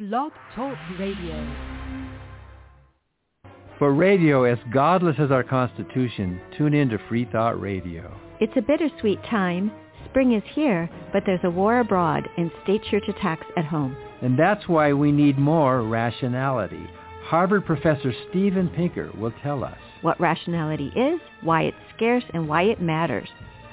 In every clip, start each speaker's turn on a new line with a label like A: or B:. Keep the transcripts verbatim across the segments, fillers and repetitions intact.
A: Blog Talk Radio.
B: For radio as godless as our Constitution, tune in to Free Thought Radio.
C: It's a bittersweet time. Spring is here, but there's a war abroad and state church attacks at home.
B: And that's why we need more rationality. Harvard professor Steven Pinker will tell us
C: what rationality is, why it's scarce, and why it matters.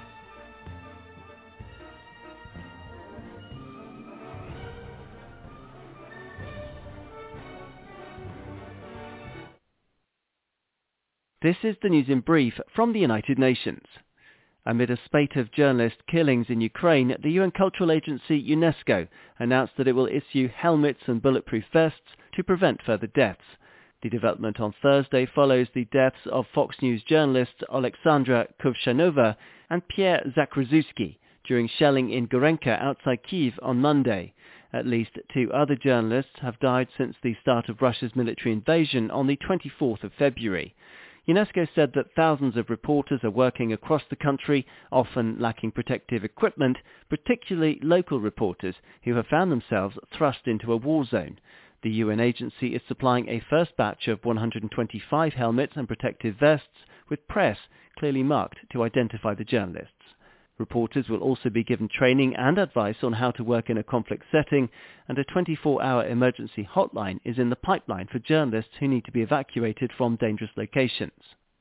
D: This is the news in brief from the United Nations. Amid a spate of journalist killings in Ukraine, the U N cultural agency UNESCO announced that it will issue helmets and bulletproof vests to prevent further deaths. The development on Thursday follows the deaths of Fox News journalists Alexandra Kovshanova and Pierre Zakrzewski during shelling in Gorenka outside Kyiv on Monday. At least two other journalists have died since the start of Russia's military invasion on the twenty-fourth of February. UNESCO said that thousands of reporters are working across the country, often lacking protective equipment, particularly local reporters who have found themselves thrust into a war zone. The U N agency is supplying a first batch of one hundred twenty-five helmets and protective vests with press clearly marked to identify the journalists. Reporters will also be given training and advice on how to work in a conflict setting, and a twenty-four hour emergency hotline is in the pipeline for journalists who need to be evacuated from dangerous locations.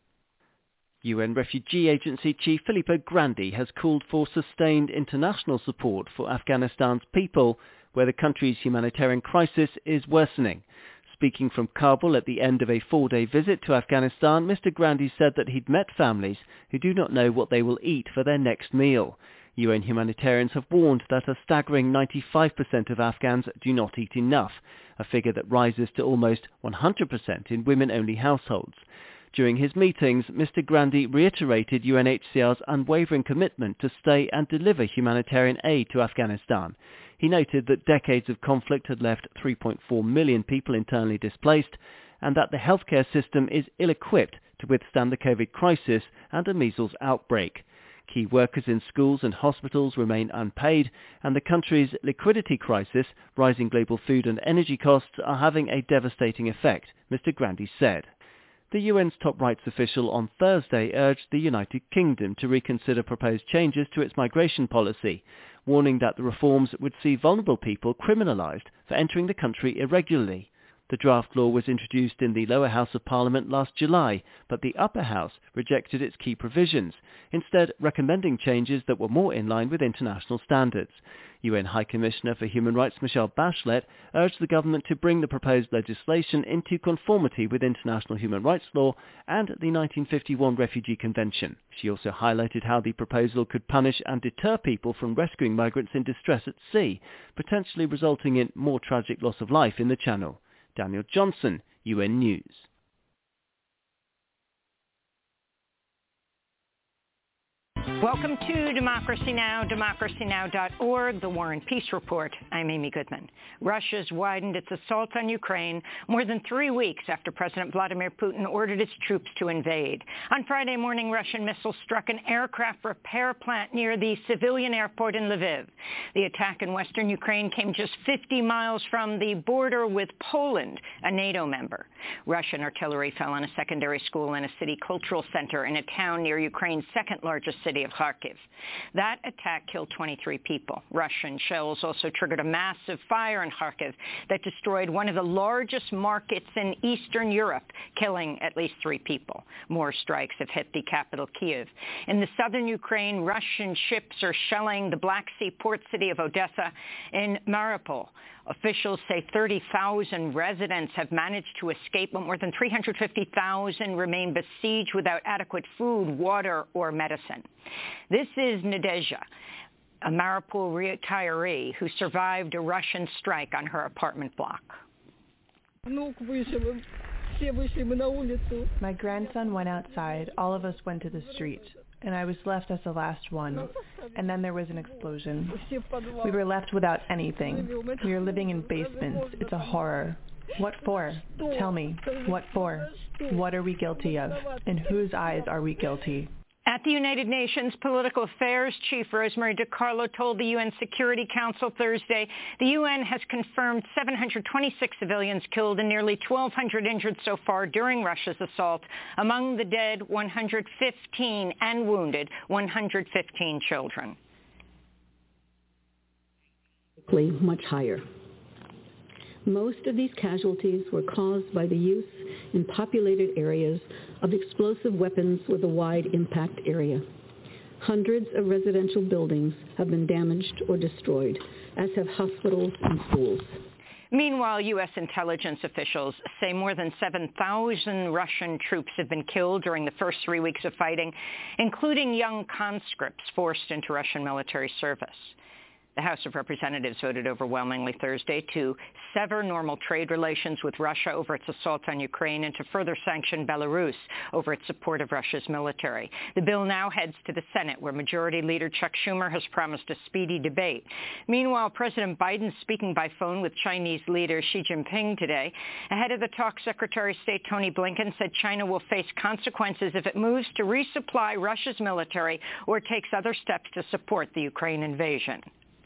D: U N Refugee Agency Chief Filippo Grandi has called for sustained international support for Afghanistan's people, where the country's humanitarian crisis is worsening. Speaking from Kabul at the end of a four-day visit to Afghanistan, Mister Grandi said that he'd met families who do not know what they will eat for their next meal. U N humanitarians have warned that a staggering ninety-five percent of Afghans do not eat enough, a figure that rises to almost one hundred percent in women-only households. During his meetings, Mister Grandi reiterated U N H C R's unwavering commitment to stay and deliver humanitarian aid to Afghanistan. He noted that decades of conflict had left three point four million people internally displaced, and that the healthcare system is ill-equipped to withstand the COVID crisis and a measles outbreak. Key workers in schools and hospitals remain unpaid, and the country's liquidity crisis, rising global food and energy costs are having a devastating effect, Mister Grandi said. The U N's top rights official on Thursday urged the United Kingdom to reconsider proposed changes to its migration policy, warning that the reforms would see vulnerable people criminalised for entering the country irregularly. The draft law was introduced in the lower house of Parliament last July, but the upper house rejected its key provisions, instead recommending changes that were more in line with international standards. U N High Commissioner for Human Rights Michelle Bachelet urged the government to bring the proposed legislation into conformity with international human rights law and the nineteen fifty-one Refugee Convention. She also highlighted how the proposal could punish and deter people from rescuing migrants in distress at sea, potentially resulting in more tragic loss of life in the Channel. Daniel Johnson, U N News.
E: Welcome to Democracy Now!, democracy now dot org, the War and Peace Report. I'm Amy Goodman. Russia's widened its assault on Ukraine more than three weeks after President Vladimir Putin ordered its troops to invade. On Friday morning, Russian missiles struck an aircraft repair plant near the civilian airport in Lviv. The attack in western Ukraine came just fifty miles from the border with Poland, a NATO member. Russian artillery fell on a secondary school and a city cultural center in a town near Ukraine's second largest city of Kharkiv. That attack killed twenty-three people. Russian shells also triggered a massive fire in Kharkiv that destroyed one of the largest markets in Eastern Europe, killing at least three people. More strikes have hit the capital, Kyiv. In the southern Ukraine, Russian ships are shelling the Black Sea port city of Odessa in Mariupol. Officials say thirty thousand residents have managed to escape, but more than three hundred fifty thousand remain besieged without adequate food, water, or medicine. This is Nadezhda, a Mariupol retiree who survived a Russian strike on her apartment block.
F: My grandson went outside. All of us went to the street, and I was left as the last one. And then there was an explosion. We were left without anything. We are living in basements. It's a horror. What for? Tell me. What for? What are we guilty of? In whose eyes are we guilty?
E: At the United Nations, Political Affairs Chief Rosemary DiCarlo told the U N Security Council Thursday the U N has confirmed seven hundred twenty-six civilians killed and nearly twelve hundred injured so far during Russia's assault. Among the dead, one hundred fifteen, and wounded, one hundred fifteen children.
G: Much higher. Most of these casualties were caused by the use in populated areas of explosive weapons with a wide impact area. Hundreds of residential buildings have been damaged or destroyed, as have hospitals and schools.
E: Meanwhile, U S intelligence officials say more than seven thousand Russian troops have been killed during the first three weeks of fighting, including young conscripts forced into Russian military service. The House of Representatives voted overwhelmingly Thursday to sever normal trade relations with Russia over its assault on Ukraine and to further sanction Belarus over its support of Russia's military. The bill now heads to the Senate, where Majority Leader Chuck Schumer has promised a speedy debate. Meanwhile, President Biden speaking by phone with Chinese leader Xi Jinping today. Ahead of the talk, Secretary of State Tony Blinken said China will face consequences if it moves to resupply Russia's military or takes other steps to support the Ukraine invasion.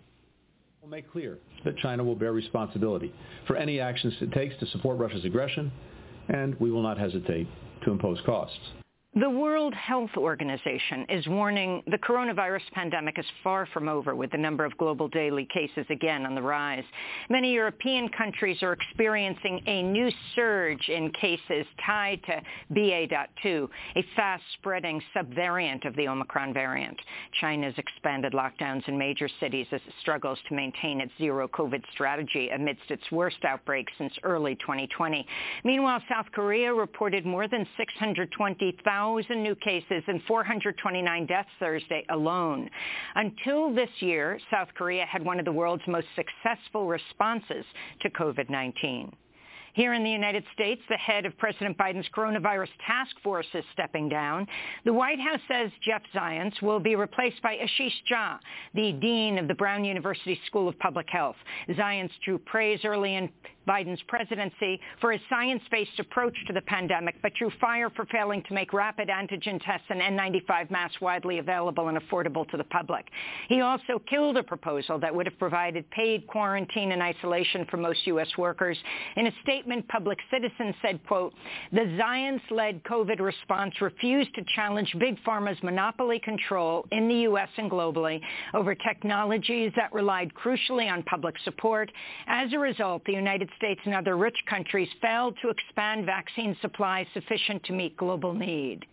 H: We'll make clear that China will bear responsibility for any actions it takes to support Russia's aggression, and we will not hesitate to impose costs.
E: The World Health Organization is warning the coronavirus pandemic is far from over, with the number of global daily cases again on the rise. Many European countries are experiencing a new surge in cases tied to B A point two, a fast-spreading subvariant of the Omicron variant. China's expanded lockdowns in major cities as it struggles to maintain its zero-COVID strategy amidst its worst outbreak since early twenty twenty. Meanwhile, South Korea reported more than six hundred twenty thousand new cases and four hundred twenty-nine deaths Thursday alone. Until this year, South Korea had one of the world's most successful responses to COVID nineteen. Here in the United States, the head of President Biden's coronavirus task force is stepping down. The White House says Jeff Zients will be replaced by Ashish Jha, the dean of the Brown University School of Public Health. Zients drew praise early in Biden's presidency for his science-based approach to the pandemic, but drew fire for failing to make rapid antigen tests and N ninety-five masks widely available and affordable to the public. He also killed a proposal that would have provided paid quarantine and isolation for most U S workers. In a statement, Public Citizen said, quote, "The Zients-led COVID response refused to challenge Big Pharma's monopoly control in the U S and globally over technologies that relied crucially on public support. As a result, the United States and other rich countries failed to expand vaccine supply sufficient to meet global need."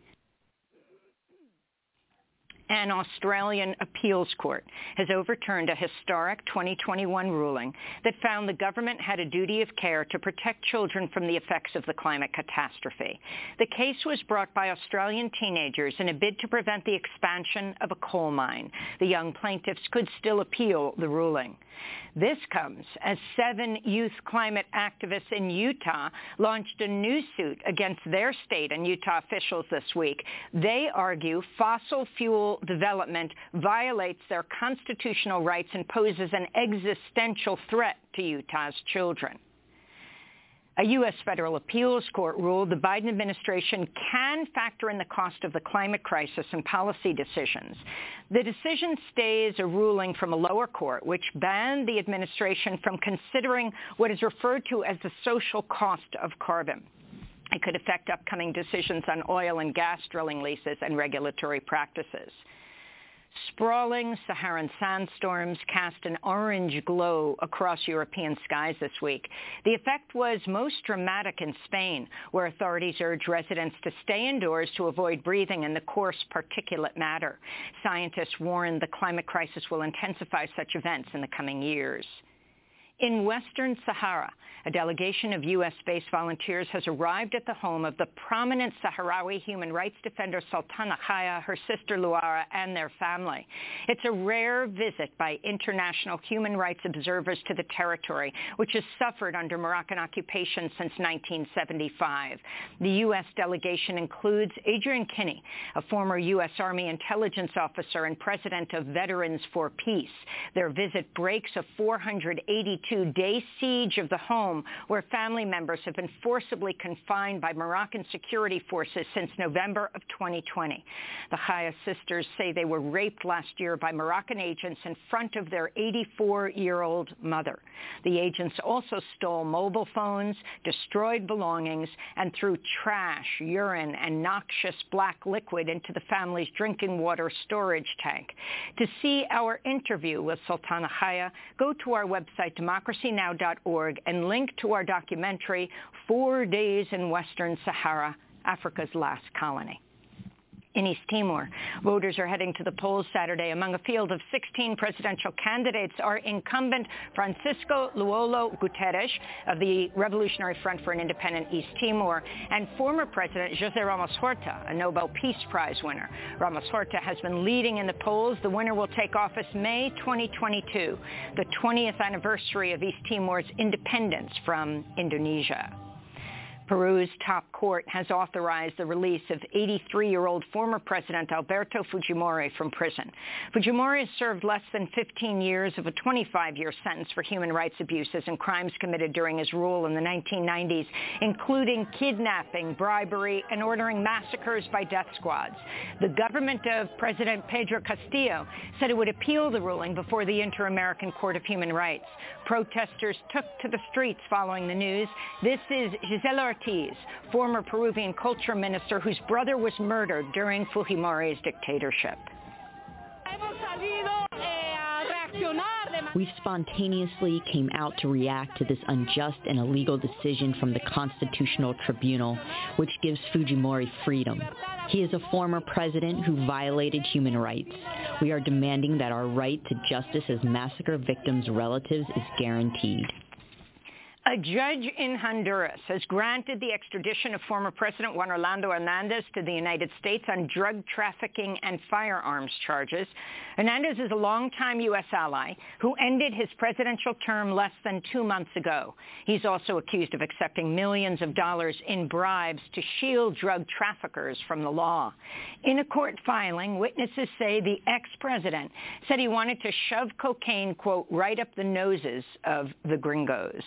E: An Australian appeals court has overturned a historic twenty twenty-one ruling that found the government had a duty of care to protect children from the effects of the climate catastrophe. The case was brought by Australian teenagers in a bid to prevent the expansion of a coal mine. The young plaintiffs could still appeal the ruling. This comes as seven youth climate activists in Utah launched a new suit against their state and Utah officials this week. They argue fossil fuel development violates their constitutional rights and poses an existential threat to Utah's children. A U S federal appeals court ruled the Biden administration can factor in the cost of the climate crisis in policy decisions. The decision stays a ruling from a lower court, which banned the administration from considering what is referred to as the social cost of carbon. It could affect upcoming decisions on oil and gas drilling leases and regulatory practices. Sprawling Saharan sandstorms cast an orange glow across European skies this week. The effect was most dramatic in Spain, where authorities urged residents to stay indoors to avoid breathing in the coarse particulate matter. Scientists warn the climate crisis will intensify such events in the coming years. In Western Sahara, a delegation of U S-based volunteers has arrived at the home of the prominent Sahrawi human rights defender Sultana Khaya, her sister Luara, and their family. It's a rare visit by international human rights observers to the territory, which has suffered under Moroccan occupation since nineteen seventy-five. The U S delegation includes Adrian Kinney, a former U S Army intelligence officer and president of Veterans for Peace. Their visit breaks a four hundred eighty-two twenty-two-day siege of the home where family members have been forcibly confined by Moroccan security forces since November of twenty twenty. The Chaya sisters say they were raped last year by Moroccan agents in front of their eighty-four-year-old mother. The agents also stole mobile phones, destroyed belongings, and threw trash, urine, and noxious black liquid into the family's drinking water storage tank. To see our interview with Sultana Chaya, go to our website, democracy now dot org, and link to our documentary, Four Days in Western Sahara, Africa's Last Colony. In East Timor, voters are heading to the polls Saturday. Among a field of sixteen presidential candidates are incumbent Francisco Luolo Guterres of the Revolutionary Front for an Independent East Timor and former President José Ramos Horta, a Nobel Peace Prize winner. Ramos Horta has been leading in the polls. The winner will take office May twenty twenty-two, the twentieth anniversary of East Timor's independence from Indonesia. Peru's top court has authorized the release of eighty-three-year-old former President Alberto Fujimori from prison. Fujimori has served less than fifteen years of a twenty-five-year sentence for human rights abuses and crimes committed during his rule in the nineteen nineties, including kidnapping, bribery, and ordering massacres by death squads. The government of President Pedro Castillo said it would appeal the ruling before the Inter-American Court of Human Rights. Protesters took to the streets following the news. This is Gisela Ortiz, former Peruvian culture minister whose brother was murdered during Fujimori's dictatorship.
I: We spontaneously came out to react to this unjust and illegal decision from the Constitutional Tribunal, which gives Fujimori freedom. He is a former president who violated human rights. We are demanding that our right to justice as massacre victims' relatives is guaranteed.
E: A judge in Honduras has granted the extradition of former President Juan Orlando Hernandez to the United States on drug trafficking and firearms charges. Hernandez is a longtime U S ally who ended his presidential term less than two months ago. He's also accused of accepting millions of dollars in bribes to shield drug traffickers from the law. In a court filing, witnesses say the ex-president said he wanted to shove cocaine, quote, right up the noses of the gringos.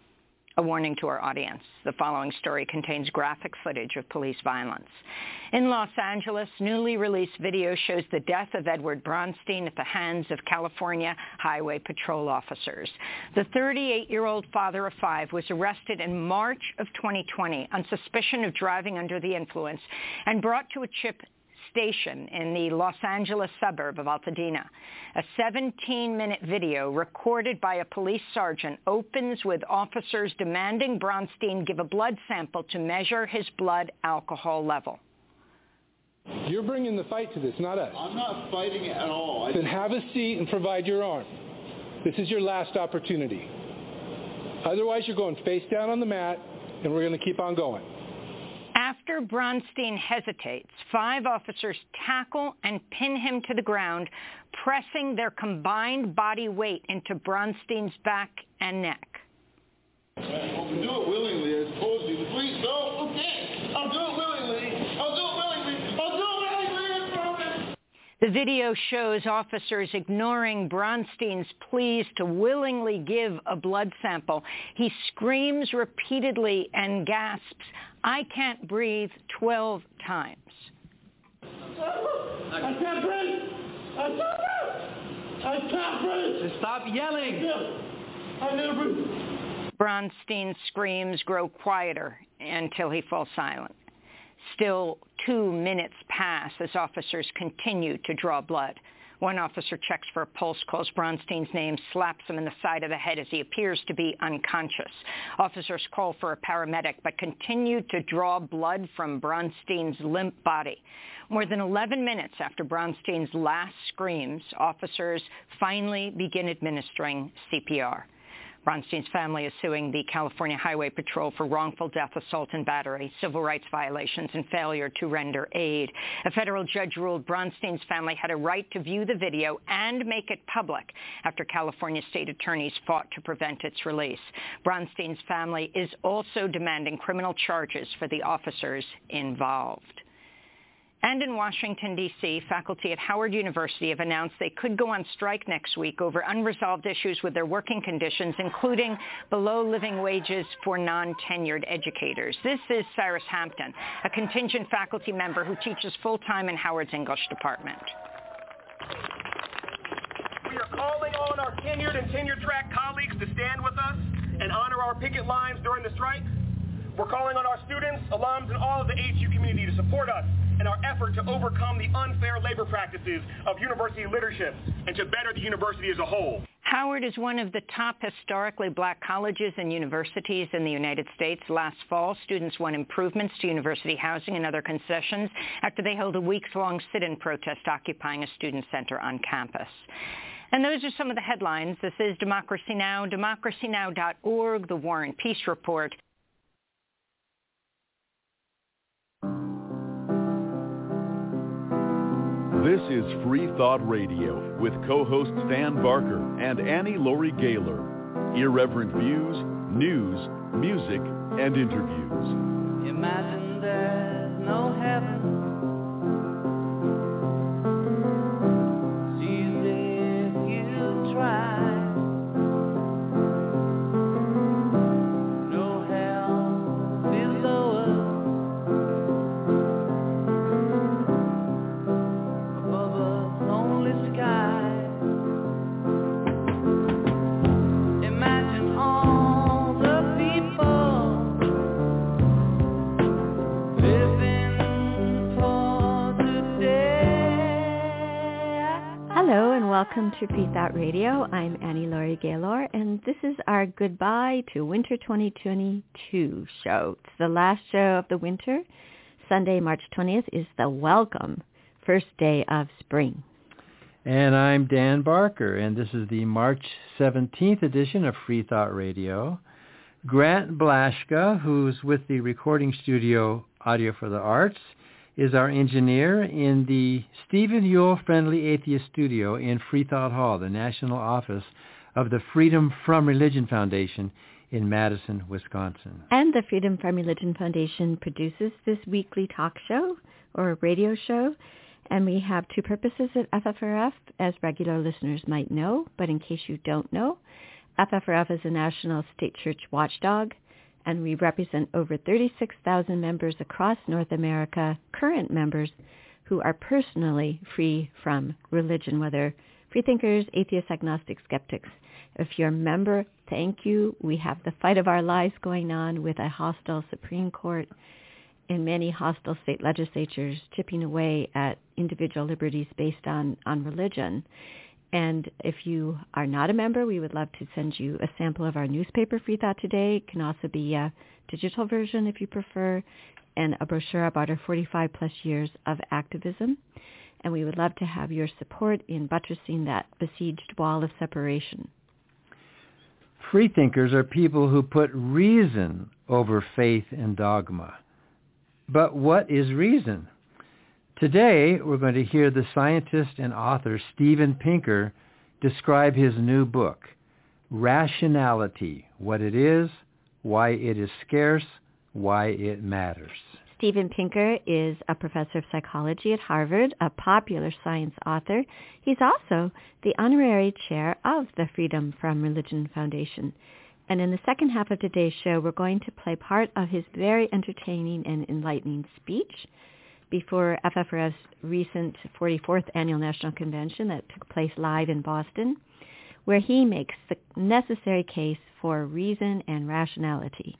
E: A warning to our audience. The following story contains graphic footage of police violence. In Los Angeles, newly released video shows the death of Edward Bronstein at the hands of California Highway Patrol officers. The thirty-eight-year-old father of five was arrested in March of twenty twenty on suspicion of driving under the influence and brought to a chip station in the Los Angeles suburb of Altadena. A seventeen-minute video recorded by a police sergeant opens with officers demanding Bronstein give a blood sample to measure his blood alcohol level.
J: You're bringing the fight to this, not us.
K: I'm not fighting it at all.
J: Then have a seat and provide your arm. This is your last opportunity. Otherwise, you're going face down on the mat, and we're going to keep on going.
E: After Bronstein hesitates, five officers tackle and pin him to the ground, pressing their combined body weight into Bronstein's back and neck.
K: Well, do it willingly, I told you. Please, no, okay. I'll do it willingly. I'll do it willingly. I'll do it willingly, I promise.
E: The video shows officers ignoring Bronstein's pleas to willingly give a blood sample. He screams repeatedly and gasps, "I can't breathe," twelve times.
K: I can't breathe! I can't breathe! I can't breathe!
B: Stop yelling!
K: I can't breathe!
E: Bronstein's screams grow quieter until he falls silent. Still two minutes pass as officers continue to draw blood. One officer checks for a pulse, calls Bronstein's name, slaps him in the side of the head as he appears to be unconscious. Officers call for a paramedic, but continue to draw blood from Bronstein's limp body. More than eleven minutes after Bronstein's last screams, officers finally begin administering C P R. Bronstein's family is suing the California Highway Patrol for wrongful death, assault and battery, civil rights violations, and failure to render aid. A federal judge ruled Bronstein's family had a right to view the video and make it public after California state attorneys fought to prevent its release. Bronstein's family is also demanding criminal charges for the officers involved. And in Washington, D C, faculty at Howard University have announced they could go on strike next week over unresolved issues with their working conditions, including below living wages for non-tenured educators. This is Cyrus Hampton, a contingent faculty member who teaches full-time in Howard's English department.
L: We are calling on our tenured and tenure-track colleagues to stand with us and honor our picket lines during the strike. We're calling on our students, alums, and all of the H U community to support us in our effort to overcome the unfair labor practices of university leadership and to better the university as a whole.
E: Howard is one of the top historically black colleges and universities in the United States. Last fall, students won improvements to university housing and other concessions after they held a weeks-long sit-in protest occupying a student center on campus. And those are some of the headlines. This is Democracy Now!, democracy now dot org, The War and Peace Report.
M: This is Free Thought Radio with co-hosts Dan Barker and Annie Laurie Gaylor. Irreverent views, news, music, and interviews.
N: Imagine there's no heaven. See if you try. No hell below us.
C: Hello and welcome to Free Thought Radio. I'm Annie Laurie Gaylor, and this is our goodbye to winter twenty twenty-two show. It's the last show of the winter. Sunday, March twentieth is the welcome first day of spring.
B: And I'm Dan Barker, and this is the March seventeenth edition of Free Thought Radio. Grant Blashka, who's with the recording studio Audio for the Arts, is our engineer in the Stephen Ewell Friendly Atheist Studio in Freethought Hall, the national office of the Freedom from Religion Foundation in Madison, Wisconsin.
C: And the Freedom from Religion Foundation produces this weekly talk show or radio show, and we have two purposes at F F R F, as regular listeners might know, but in case you don't know, F F R F is a national state church watchdog, and we represent over thirty-six thousand members across North America, current members who are personally free from religion, whether freethinkers, atheists, agnostics, skeptics. If you're a member, thank you. We have the fight of our lives going on with a hostile Supreme Court and many hostile state legislatures chipping away at individual liberties based on, on religion. And if you are not a member, we would love to send you a sample of our newspaper, Free Thought Today. It can also be a digital version if you prefer, and a brochure about our forty-five plus years of activism. And we would love to have your support in buttressing that besieged wall of separation.
B: Freethinkers are people who put reason over faith and dogma. But what is reason? Today, we're going to hear the scientist and author Steven Pinker describe his new book, Rationality, What It Is, Why It Is Scarce, Why It Matters.
C: Steven Pinker is a professor of psychology at Harvard, a popular science author. He's also the honorary chair of the Freedom from Religion Foundation. And in the second half of today's show, we're going to play part of his very entertaining and enlightening speech before F F R F's recent forty-fourth Annual National Convention that took place live in Boston, where he makes the necessary case for reason and rationality.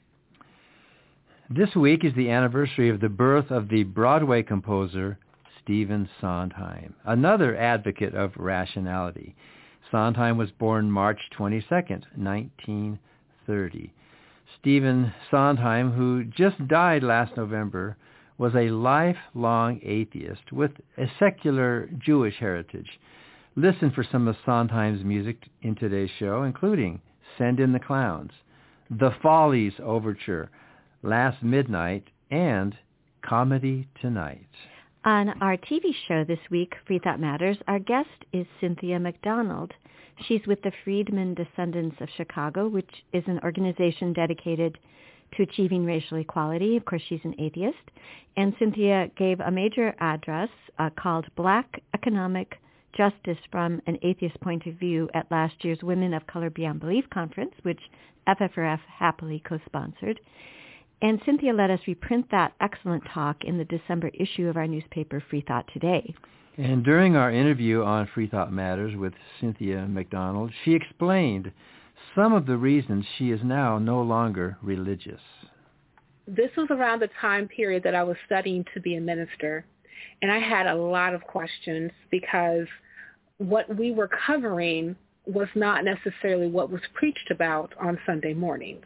B: This week is the anniversary of the birth of the Broadway composer Stephen Sondheim, another advocate of rationality. Sondheim was born March twenty-second, nineteen thirty. Stephen Sondheim, who just died last November, was a lifelong atheist with a secular Jewish heritage. Listen for some of Sondheim's music in today's show, including Send in the Clowns, The Follies Overture, Last Midnight, and Comedy Tonight.
C: On our T V show this week, Free Thought Matters, our guest is Cynthia McDonald. She's with the Freedmen Descendants of Chicago, which is an organization dedicated to achieving racial equality. Of course, she's an atheist. And Cynthia gave a major address uh, called Black Economic Justice from an Atheist Point of View at last year's Women of Color Beyond Belief Conference, which F F R F happily co-sponsored. And Cynthia let us reprint that excellent talk in the December issue of our newspaper, Free Thought Today.
B: And during our interview on Free Thought Matters with Cynthia McDonald, she explained some of the reasons she is now no longer religious.
O: This was around the time period that I was studying to be a minister, and I had a lot of questions because what we were covering was not necessarily what was preached about on Sunday mornings.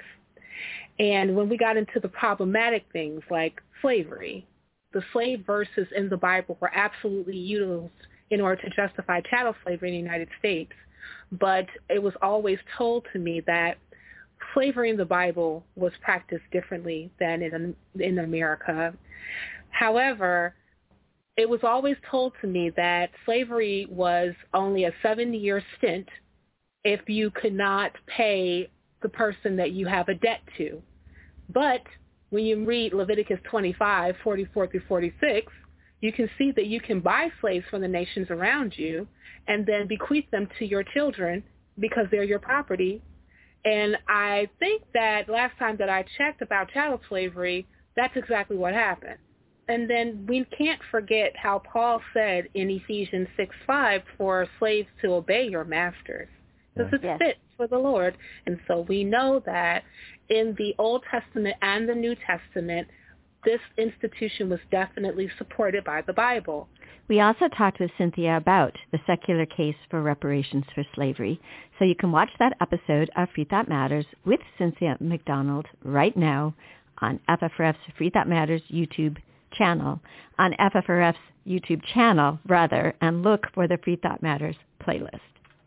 O: And when we got into the problematic things like slavery, the slave verses in the Bible were absolutely used in order to justify chattel slavery in the United States. But it was always told to me that slavery in the Bible was practiced differently than in, in America. However, it was always told to me that slavery was only a seven-year stint if you could not pay the person that you have a debt to. But when you read Leviticus twenty-five, forty-four through forty-six, you can see that you can buy slaves from the nations around you and then bequeath them to your children because they're your property. And I think that last time that I checked about chattel slavery, that's exactly what happened. And then we can't forget how Paul said in Ephesians six five for slaves to obey your masters, because it's
C: Yes.
O: fit for the Lord. And so we know that in the Old Testament and the New Testament, this institution was definitely supported by the Bible.
C: We also talked with Cynthia about the secular case for reparations for slavery. So you can watch that episode of Free Thought Matters with Cynthia McDonald right now on F F R F's Free Thought Matters YouTube channel, on F F R F's YouTube channel, rather, and look for the Free Thought Matters playlist.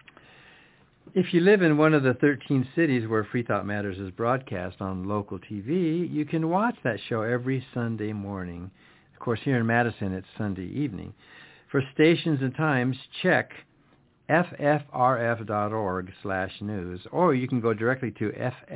B: If you live in one of the thirteen cities where Free Thought Matters is broadcast on local T V, you can watch that show every Sunday morning. Of course, here in Madison, it's Sunday evening. For stations and times, check ffrf.org slash news, or you can go directly to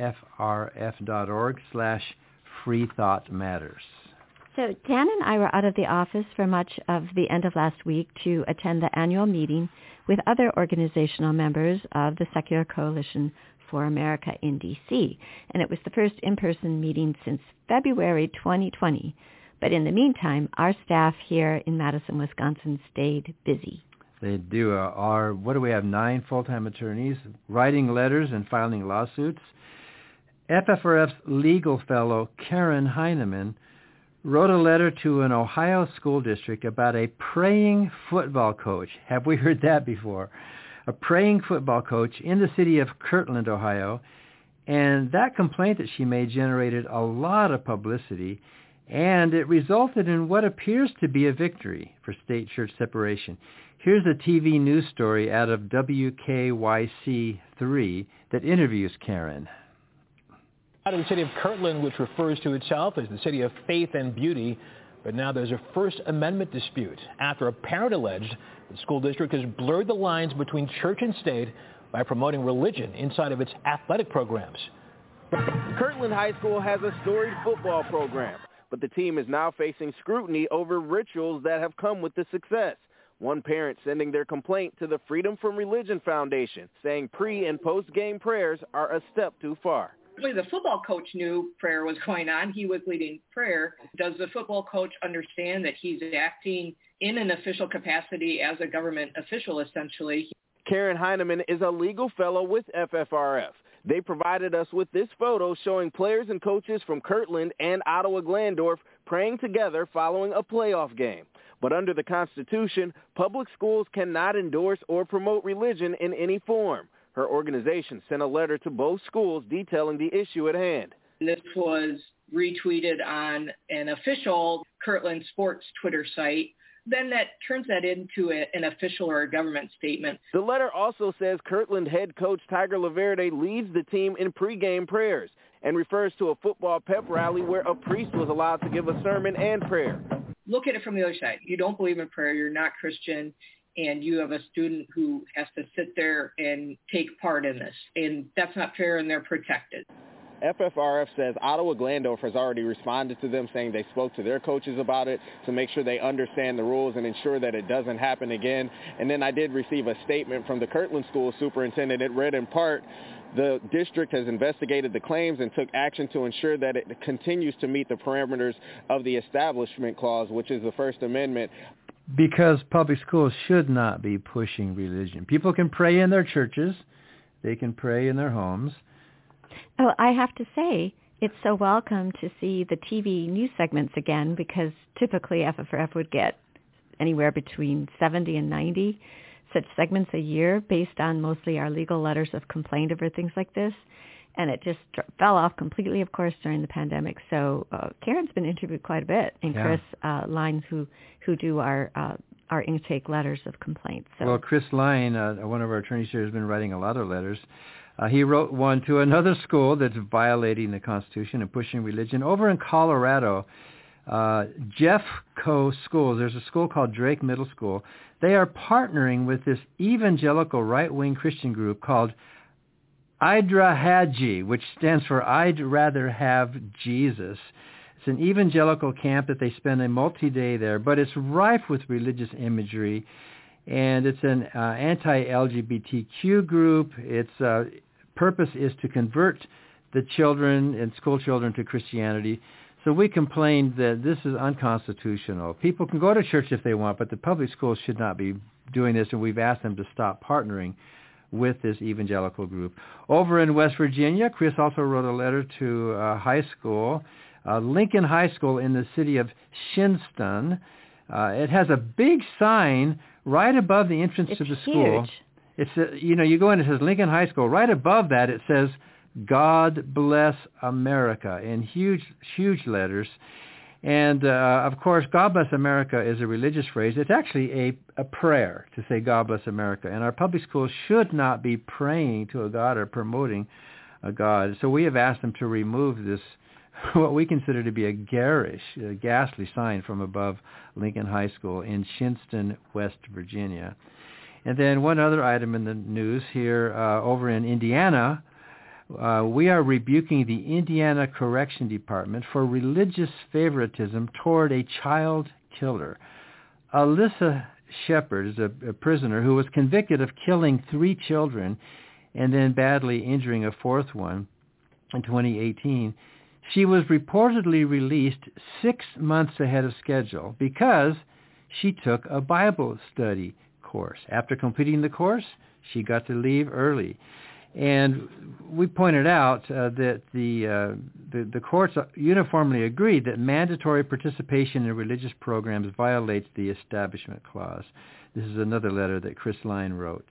B: ffrf.org slash Free Thought Matters.
C: So Dan and I were out of the office for much of the end of last week to attend the annual meeting with other organizational members of the Secular Coalition for America in D C And it was the first in-person meeting since February twenty twenty. But in the meantime, our staff here in Madison, Wisconsin stayed busy.
B: They do. Uh, our, what do we have, nine full-time attorneys writing letters and filing lawsuits. F F R F's legal fellow, Karen Heineman, wrote a letter to an Ohio school district about a praying football coach. Have we heard that before? A praying football coach in the city of Kirtland, Ohio. And that complaint that she made generated a lot of publicity, and it resulted in what appears to be a victory for state-church separation. Here's a T V news story out of W K Y C three that interviews Karen.
P: Out of the city of Kirtland, which refers to itself as the city of faith and beauty, but now there's a First Amendment dispute after a parent alleged the school district has blurred the lines between church and state by promoting religion inside of its athletic programs.
Q: Kirtland High School has a storied football program, but the team is now facing scrutiny over rituals that have come with the success. One parent sending their complaint to the Freedom from Religion Foundation, saying pre- and post-game prayers are a step too far.
R: The football coach knew prayer was going on. He was leading prayer. Does the football coach understand that he's acting in an official capacity as a government official, essentially?
Q: Karen Heineman is a legal fellow with F F R F. They provided us with this photo showing players and coaches from Kirtland and Ottawa-Glandorf praying together following a playoff game. But under the Constitution, public schools cannot endorse or promote religion in any form. Her organization sent a letter to both schools detailing the issue at hand.
R: This was retweeted on an official Kirtland Sports Twitter site. Then that turns that into a, an official or a government statement.
Q: The letter also says Kirtland head coach Tiger Laverde leads the team in pregame prayers and refers to a football pep rally where a priest was allowed to give a sermon and prayer.
R: Look at it from the other side. You don't believe in prayer. You're not Christian. And you have a student who has to sit there and take part in this. And that's not fair, and they're protected.
Q: F F R F says Ottawa Glandorf has already responded to them, saying they spoke to their coaches about it to make sure they understand the rules and ensure that it doesn't happen again. And then I did receive a statement from the Kirtland School superintendent. It read in part, the district has investigated the claims and took action to ensure that it continues to meet the parameters of the Establishment Clause, which is the First Amendment.
B: Because public schools should not be pushing religion. People can pray in their churches. They can pray in their homes.
C: Oh, I have to say, it's so welcome to see the T V news segments again, because typically F F R F would get anywhere between seventy and ninety such segments a year based on mostly our legal letters of complaint over things like this. And it just fell off completely, of course, during the pandemic. So uh, Karen's been interviewed quite a bit, and
B: yeah.
C: Chris uh, Lyne, who, who do our uh, our intake letters of complaint. So.
B: Well, Chris Lyne, uh, one of our attorneys here, has been writing a lot of letters. Uh, he wrote one to another school that's violating the Constitution and pushing religion. Over in Colorado, uh, Jeffco Schools, there's a school called Drake Middle School. They are partnering with this evangelical right-wing Christian group called Idrahaji, which stands for I'd Rather Have Jesus. It's an evangelical camp that they spend a multi-day there, but it's rife with religious imagery, and it's an uh, anti-L G B T Q group. Its uh, purpose is to convert the children and school children to Christianity. So we complained that this is unconstitutional. People can go to church if they want, but the public schools should not be doing this, and we've asked them to stop partnering with this evangelical group. Over in West Virginia, Chris also wrote a letter to a high school, uh, Lincoln High School in the city of Shinston. Uh, it has a big sign right above the entrance
C: it's
B: to the school.
C: Huge.
B: It's a, you know, you go in, it says Lincoln High School. Right above that, it says, God bless America, in huge, huge letters. And, uh, of course, God bless America is a religious phrase. It's actually a, a prayer to say God bless America. And our public schools should not be praying to a God or promoting a God. So we have asked them to remove this, what we consider to be a garish, a ghastly sign from above Lincoln High School in Shinston, West Virginia. And then one other item in the news here, uh, over in Indiana, Uh, we are rebuking the Indiana Correction Department for religious favoritism toward a child killer. Alyssa Shepard is a, a prisoner who was convicted of killing three children and then badly injuring a fourth one in twenty eighteen. She was reportedly released six months ahead of schedule because she took a Bible study course. After completing the course, she got to leave early. And we pointed out uh, that the, uh, the the courts uniformly agreed that mandatory participation in religious programs violates the Establishment Clause. This is another letter that Chris Lyne wrote.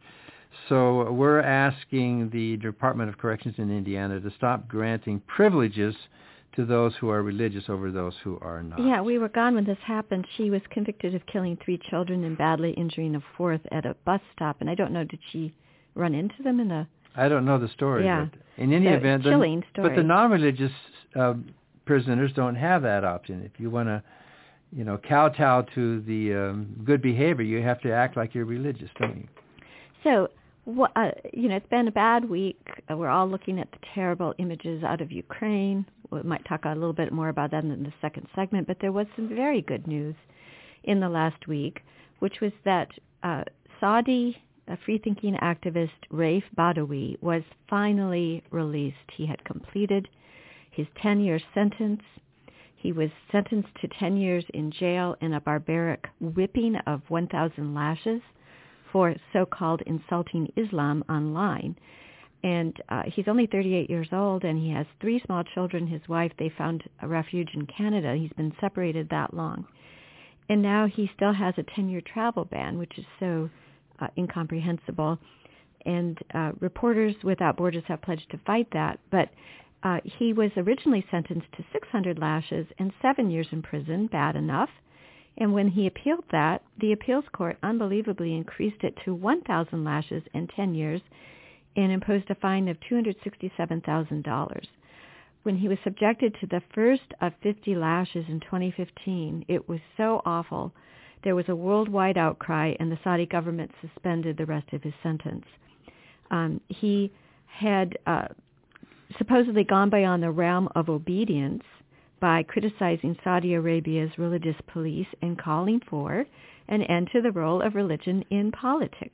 B: So we're asking the Department of Corrections in Indiana to stop granting privileges to those who are religious over those who are not.
C: Yeah, we were gone when this happened. She was convicted of killing three children and badly injuring a fourth at a bus stop. And I don't know, did she run into them in a...
B: I don't know the story.
C: Yeah.
B: But in any
C: so
B: event,
C: chilling
B: the,
C: story.
B: but the non-religious uh, prisoners don't have that option. If you want to, you know, kowtow to the um, good behavior, you have to act like you're religious, don't you?
C: So, what, uh, you know, it's been a bad week. Uh, we're all looking at the terrible images out of Ukraine. We might talk a little bit more about that in the second segment, but there was some very good news in the last week, which was that uh, Saudi a free-thinking activist, Raif Badawi, was finally released. He had completed his ten-year sentence. He was sentenced to ten years in jail and a barbaric whipping of one thousand lashes for so-called insulting Islam online. And uh, he's only thirty-eight years old, and he has three small children. His wife, they found a refuge in Canada. He's been separated that long. And now he still has a ten-year travel ban, which is so Uh, incomprehensible. And uh, Reporters Without Borders have pledged to fight that. But uh, he was originally sentenced to six hundred lashes and seven years in prison, bad enough. And when he appealed that, the appeals court unbelievably increased it to one thousand lashes and ten years and imposed a fine of two hundred sixty-seven thousand dollars. When he was subjected to the first of fifty lashes in twenty fifteen, it was so awful. There was a worldwide outcry, and the Saudi government suspended the rest of his sentence. Um, he had uh, supposedly gone beyond the realm of obedience by criticizing Saudi Arabia's religious police and calling for an end to the role of religion in politics.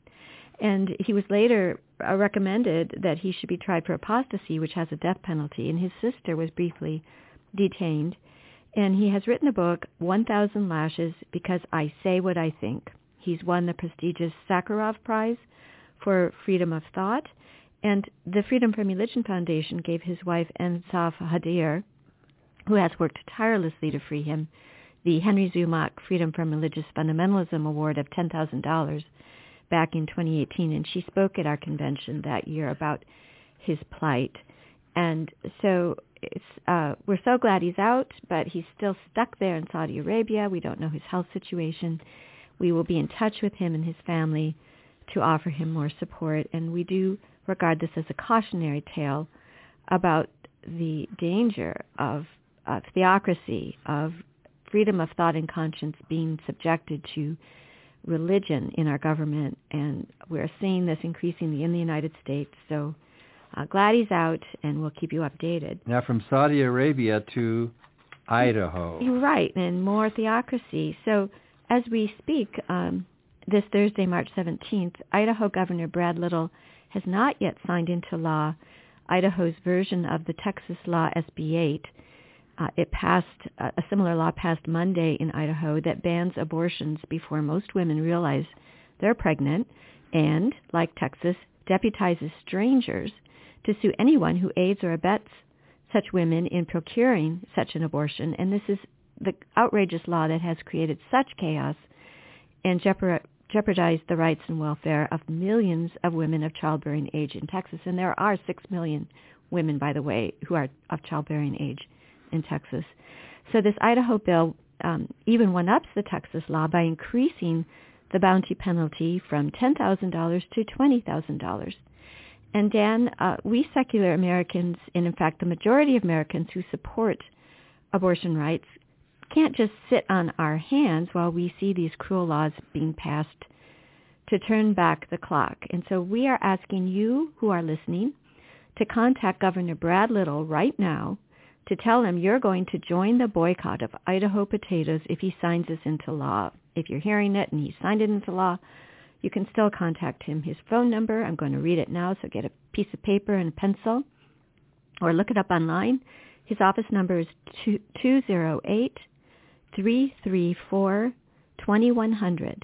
C: And he was later uh, recommended that he should be tried for apostasy, which has a death penalty, and his sister was briefly detained. And he has written a book, one thousand Lashes, Because I Say What I Think. He's won the prestigious Sakharov Prize for freedom of thought, and the Freedom from Religion Foundation gave his wife Ensaf Hadir, who has worked tirelessly to free him, the Henry Zumak Freedom from Religious Fundamentalism Award of ten thousand dollars back in twenty eighteen, and she spoke at our convention that year about his plight. And so it's, uh, we're so glad he's out, but he's still stuck there in Saudi Arabia. We don't know his health situation. We will be in touch with him and his family to offer him more support, and we do regard this as a cautionary tale about the danger of, of theocracy, of freedom of thought and conscience being subjected to religion in our government, and we're seeing this increasingly in the United States. So uh, glad he's out, and we'll keep you updated.
B: Now from Saudi Arabia to Idaho.
C: You're right, and more theocracy. So as we speak, um, this Thursday, March seventeenth, Idaho Governor Brad Little has not yet signed into law Idaho's version of the Texas law S B eight. Uh, it passed, uh, a similar law passed Monday in Idaho that bans abortions before most women realize they're pregnant and, like Texas, deputizes strangers to sue anyone who aids or abets such women in procuring such an abortion. And this is the outrageous law that has created such chaos and jeopardized the rights and welfare of millions of women of childbearing age in Texas. And there are six million women, by the way, who are of childbearing age in Texas. So this Idaho bill um, even one-ups the Texas law by increasing the bounty penalty from ten thousand dollars to twenty thousand dollars. And Dan, uh, we secular Americans, and in fact the majority of Americans who support abortion rights, can't just sit on our hands while we see these cruel laws being passed to turn back the clock. And so we are asking you who are listening to contact Governor Brad Little right now to tell him you're going to join the boycott of Idaho potatoes if he signs this into law. If you're hearing it and he signed it into law, you can still contact him. His phone number, I'm going to read it now, so get a piece of paper and a pencil or look it up online. His office number is two oh eight, three three four, two one zero zero,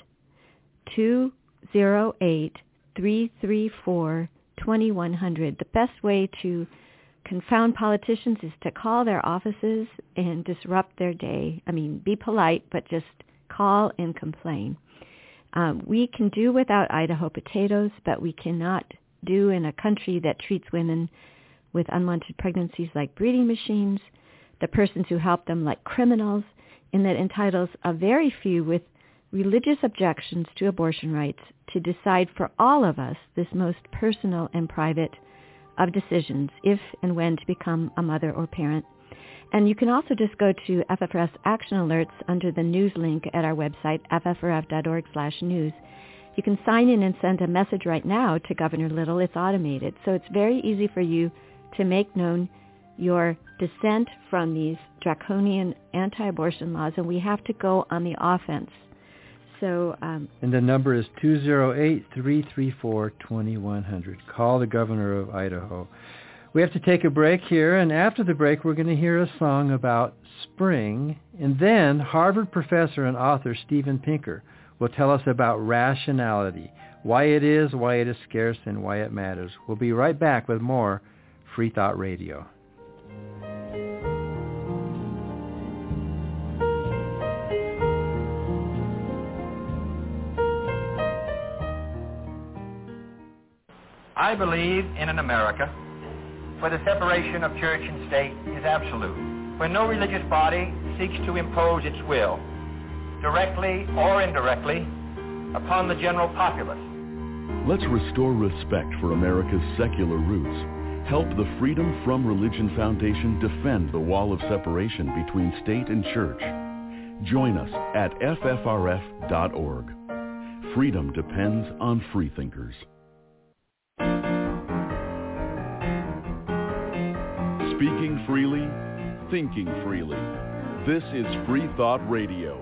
C: two oh eight, three three four, two one zero zero. The best way to confound politicians is to call their offices and disrupt their day. I mean, be polite, but just call and complain. Um, we can do without Idaho potatoes, but we cannot do in a country that treats women with unwanted pregnancies like breeding machines, the persons who help them like criminals, and that entitles a very few with religious objections to abortion rights to decide for all of us this most personal and private of decisions, if and when to become a mother or parent. And you can also just go to F F R F's Action Alerts under the news link at our website, f f r f dot org slash news. You can sign in and send a message right now to Governor Little. It's automated. So it's very easy for you to make known your dissent from these draconian anti-abortion laws, and we have to go on the offense. So, um,
B: and the number is two oh eight, three three four, two one zero zero. Call the governor of Idaho. We have to take a break here, and after the break we're going to hear a song about spring, and then Harvard professor and author Steven Pinker will tell us about rationality, why it is, why it is scarce, and why it matters. We'll be right back with more Free Thought Radio.
S: I believe in an America where the separation of church and state is absolute, where no religious body seeks to impose its will, directly or indirectly, upon the general populace.
M: Let's restore respect for America's secular roots. Help the Freedom from Religion Foundation defend the wall of separation between state and church. Join us at f f r f dot org. Freedom depends on freethinkers. Speaking freely, thinking freely. This is Free Thought Radio.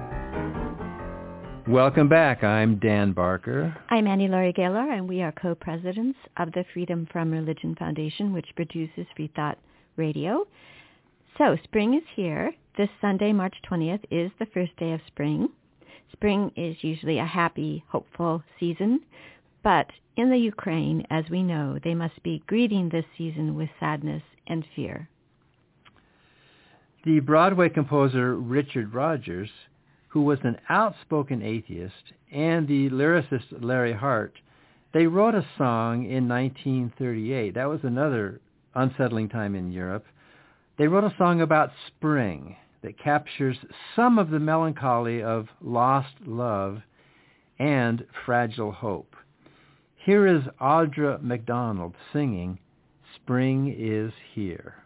B: Welcome back. I'm Dan Barker.
C: I'm Annie Laurie Gaylor, and we are co-presidents of the Freedom from Religion Foundation, which produces Free Thought Radio. So spring is here. This Sunday, March twentieth, is the first day of spring. Spring is usually a happy, hopeful season, but in the Ukraine, as we know, they must be greeting this season with sadness and fear.
B: The Broadway composer Richard Rodgers, who was an outspoken atheist, and the lyricist Larry Hart, they wrote a song in nineteen thirty-eight. That was another unsettling time in Europe. They wrote a song about spring that captures some of the melancholy of lost love and fragile hope. Here is Audra McDonald singing Spring is Here.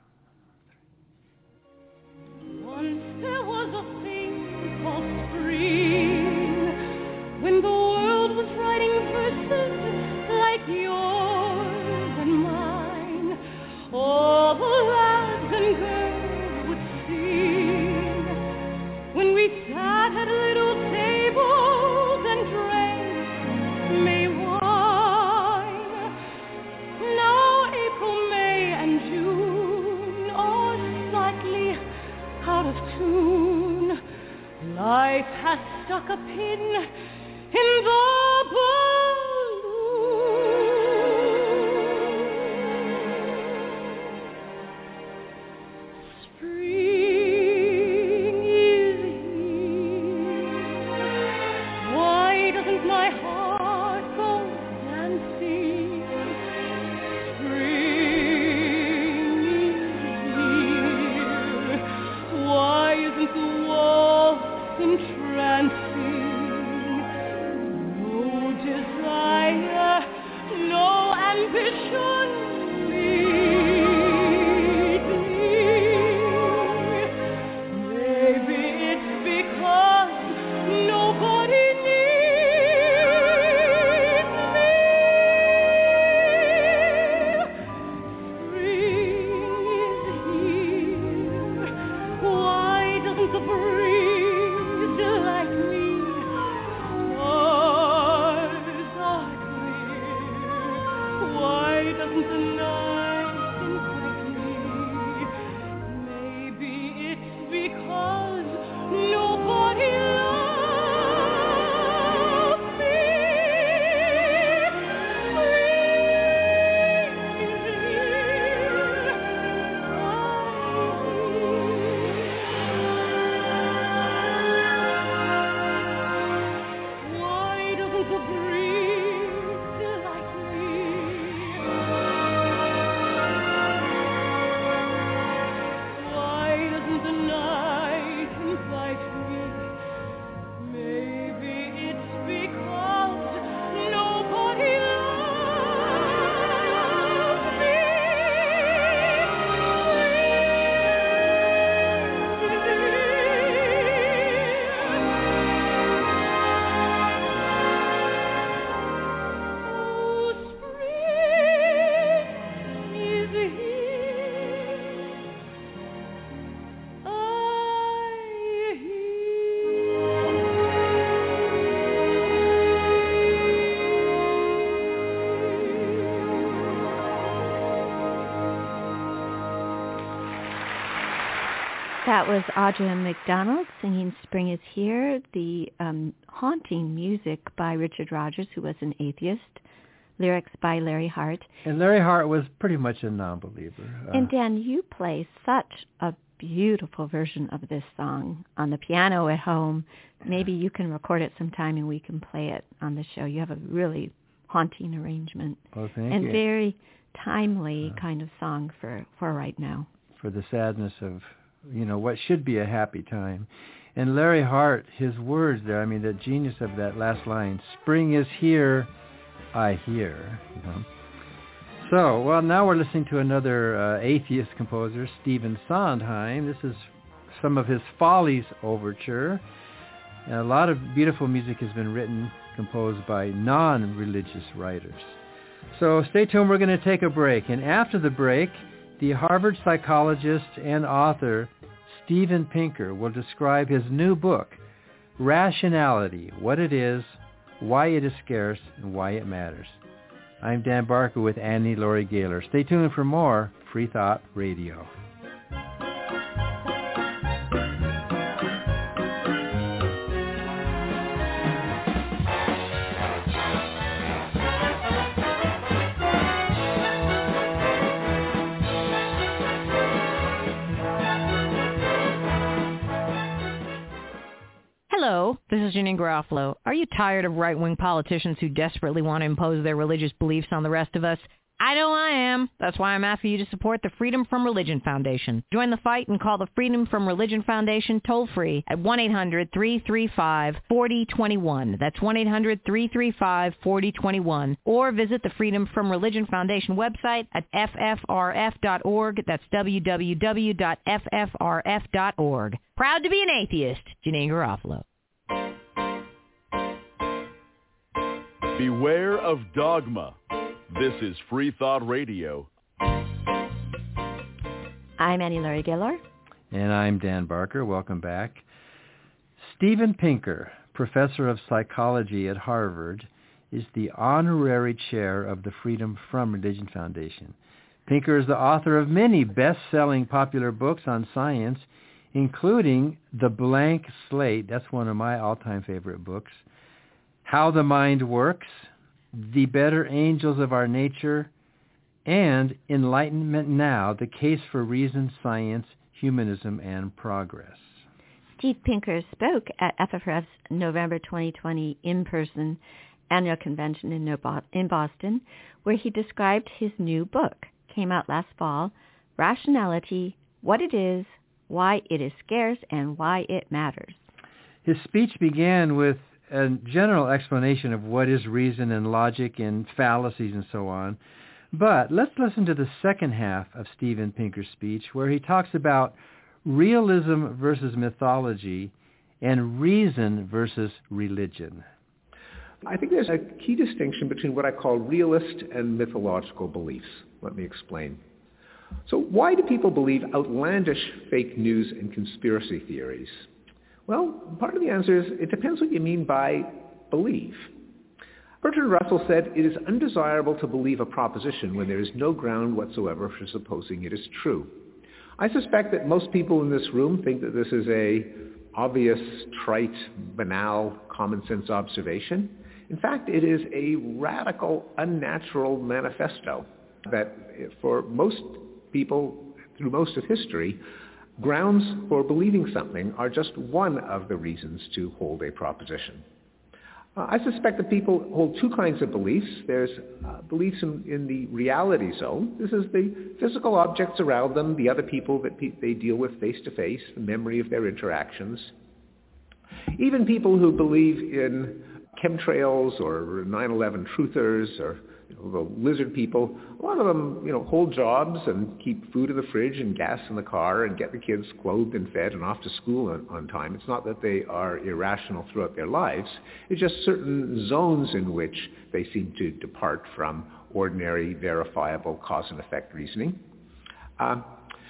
T: Once there was a thing called spring, when the world was writing verses like yours and mine. All the lads and girls would sing when we sat at little tables and drank May wine. Now April, May, and June are slightly out of tune. Life has stuck a pin in the balloon. Spring is here. Why doesn't my heart go dancing? Spring is here. Why isn't the waltz entrancing? No desire, no ambition leads me. Maybe it's because nobody needs me. Spring is here. Why doesn't the breeze delight me? Stars are clear. Why doesn't the night invite me? Maybe it's because nobody loves me. Why doesn't the breeze delight me? Why doesn't the night invite me? Maybe it's because nobody loves me. Oh, spring is here. I
C: That was Audra McDonald singing Spring is Here, the um, haunting music by Richard Rodgers, who was an atheist, lyrics by Larry Hart.
B: And Larry Hart was pretty much a non-believer. Uh,
C: And Dan, you play such a beautiful version of this song on the piano at home. Maybe you can record it sometime and we can play it on the show. You have a really haunting arrangement.
B: oh, thank
C: and
B: you.
C: very timely kind of song for, for right now.
B: For the sadness of, you know, what should be a happy time. And Larry Hart, his words there, I mean, the genius of that last line, spring is here, I hear, you know. So, well, now we're listening to another uh, atheist composer, Stephen Sondheim. This is some of his Follies Overture. And a lot of beautiful music has been written, composed by non-religious writers. So stay tuned, we're going to take a break. And after the break, the Harvard psychologist and author Steven Pinker will describe his new book, Rationality, What It Is, Why It Is Scarce, and Why It Matters. I'm Dan Barker with Annie Laurie Gaylor. Stay tuned for more Free Thought Radio.
U: Hello, this is Janine Garofalo. Are you tired of right-wing politicians who desperately want to impose their religious beliefs on the rest of us? I know I am. That's why I'm asking you to support the Freedom From Religion Foundation. Join the fight and call the Freedom From Religion Foundation toll-free at one eight hundred three three five four zero two one. That's one eight hundred three three five four zero two one. Or visit the Freedom From Religion Foundation website at f f r f dot org. That's w w w dot f f r f dot org. Proud to be an atheist, Janine Garofalo.
M: Beware of dogma. This is Free Thought Radio.
C: I'm Annie Laurie Gaylor.
B: And I'm Dan Barker. Welcome back. Steven Pinker, professor of psychology at Harvard, is the honorary chair of the Freedom From Religion Foundation. Pinker is the author of many best-selling popular books on science, including The Blank Slate. That's one of my all-time favorite books. How the Mind Works, The Better Angels of Our Nature, and Enlightenment Now, The Case for Reason, Science, Humanism, and Progress.
C: Steve Pinker spoke at F F R F's November twenty twenty in-person annual convention in in Boston, where he described his new book, came out last fall, Rationality, What It Is, Why It Is Scarce, and Why It Matters.
B: His speech began with a general explanation of what is reason and logic and fallacies and so on. But let's listen to the second half of Steven Pinker's speech, where he talks about realism versus mythology and reason versus religion.
V: I think there's a key distinction between what I call realist and mythological beliefs. Let me explain. So why do people believe outlandish fake news and conspiracy theories? Well, part of the answer is it depends what you mean by believe. Bertrand Russell said, it is undesirable to believe a proposition when there is no ground whatsoever for supposing it is true. I suspect that most people in this room think that this is a obvious, trite, banal, common sense observation. In fact, it is a radical, unnatural manifesto that for most people through most of history, grounds for believing something are just one of the reasons to hold a proposition. Uh, I suspect that people hold two kinds of beliefs. There's uh, beliefs in, in the reality zone. This is the physical objects around them, the other people that pe- they deal with face-to-face, the memory of their interactions. Even people who believe in chemtrails or nine eleven truthers or you know, the lizard people, a lot of them, you know, hold jobs and keep food in the fridge and gas in the car and get the kids clothed and fed and off to school on, on time. It's not that they are irrational throughout their lives. It's just certain zones in which they seem to depart from ordinary, verifiable cause and effect reasoning. Uh,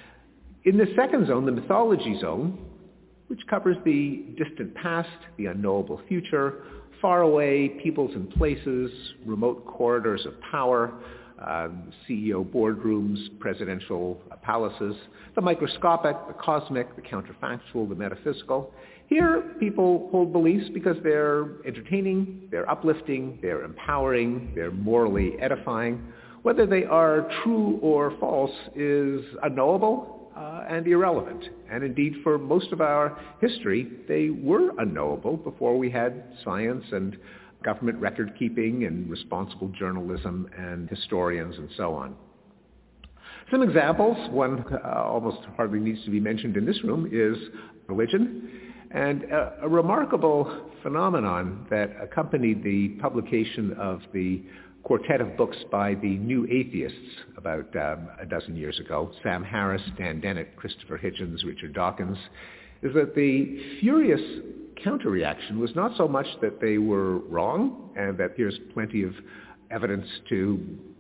V: in the second zone, the mythology zone, which covers the distant past, the unknowable future, far away peoples and places, remote corridors of power, uh, C E O boardrooms, presidential palaces, the microscopic, the cosmic, the counterfactual, the metaphysical. Here, people hold beliefs because they're entertaining, they're uplifting, they're empowering, they're morally edifying. Whether they are true or false is unknowable Uh, and irrelevant. And indeed, for most of our history, they were unknowable before we had science and government record-keeping and responsible journalism and historians and so on. Some examples, one uh, almost hardly needs to be mentioned in this room, is religion. And a, a remarkable phenomenon that accompanied the publication of the quartet of books by the New Atheists about um, a dozen years ago, Sam Harris, Dan Dennett, Christopher Hitchens, Richard Dawkins, is that the furious counter-reaction was not so much that they were wrong and that there's plenty of evidence to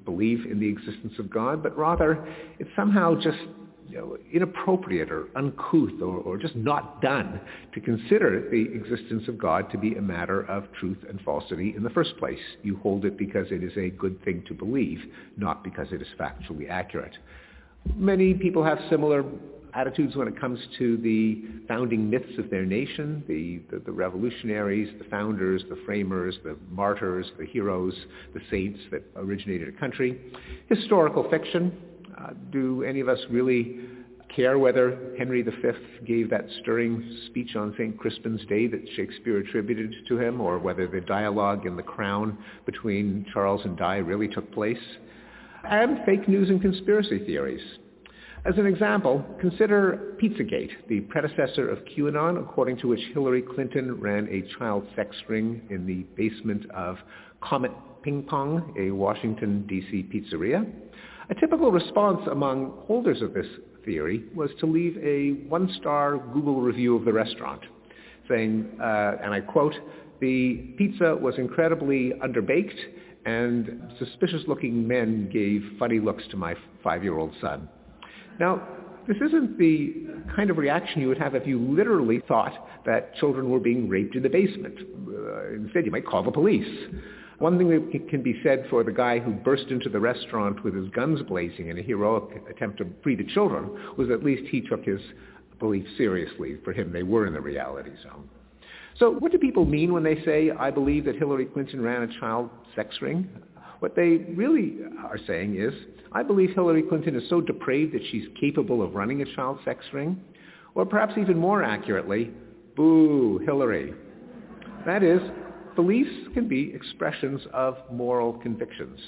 V: believe in the existence of God, but rather it's somehow just you know, inappropriate or uncouth or, or just not done to consider the existence of God to be a matter of truth and falsity in the first place. You hold it because it is a good thing to believe, not because it is factually accurate. Many people have similar attitudes when it comes to the founding myths of their nation, the, the, the revolutionaries, the founders, the framers, the martyrs, the heroes, the saints that originated a country. Historical fiction. Uh, do any of us really care whether Henry the Fifth gave that stirring speech on Saint Crispin's Day that Shakespeare attributed to him, or whether the dialogue in The Crown between Charles and Di really took place? And fake news and conspiracy theories. As an example, consider Pizzagate, the predecessor of QAnon, according to which Hillary Clinton ran a child sex ring in the basement of Comet Ping Pong, a Washington, D C pizzeria. A typical response among holders of this theory was to leave a one-star Google review of the restaurant, saying, uh, and I quote, "The pizza was incredibly underbaked, and suspicious-looking men gave funny looks to my five-year-old son." Now, this isn't the kind of reaction you would have if you literally thought that children were being raped in the basement. Uh, instead, you might call the police. One thing that can be said for the guy who burst into the restaurant with his guns blazing in a heroic attempt to free the children was at least he took his beliefs seriously. For him, they were in the reality zone. So what do people mean when they say, "I believe that Hillary Clinton ran a child sex ring"? What they really are saying is, "I believe Hillary Clinton is so depraved that she's capable of running a child sex ring." Or perhaps even more accurately, "Boo, Hillary." That is, beliefs can be expressions of moral convictions.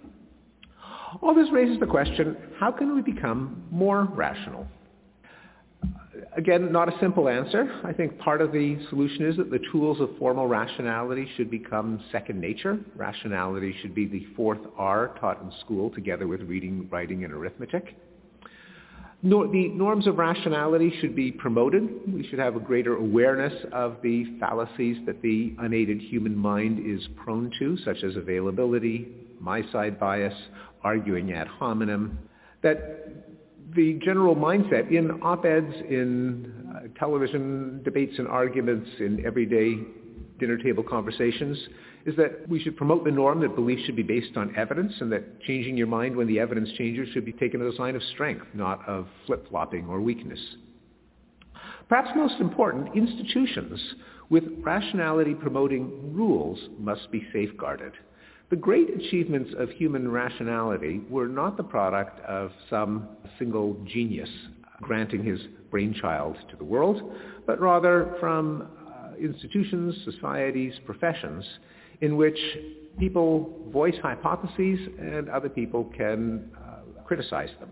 V: All this raises the question, how can we become more rational? Again, not a simple answer. I think part of the solution is that the tools of formal rationality should become second nature. Rationality should be the fourth R taught in school together with reading, writing, and arithmetic. No, the norms of rationality should be promoted. We should have a greater awareness of the fallacies that the unaided human mind is prone to, such as availability, my-side bias, arguing ad hominem, that the general mindset in op-eds, in uh, television debates and arguments, in everyday dinner table conversations, is that we should promote the norm that beliefs should be based on evidence, and that changing your mind when the evidence changes should be taken as a sign of strength, not of flip-flopping or weakness. Perhaps most important, institutions with rationality-promoting rules must be safeguarded. The great achievements of human rationality were not the product of some single genius granting his brainchild to the world, but rather from uh, institutions, societies, professions, in which people voice hypotheses and other people can uh, criticize them.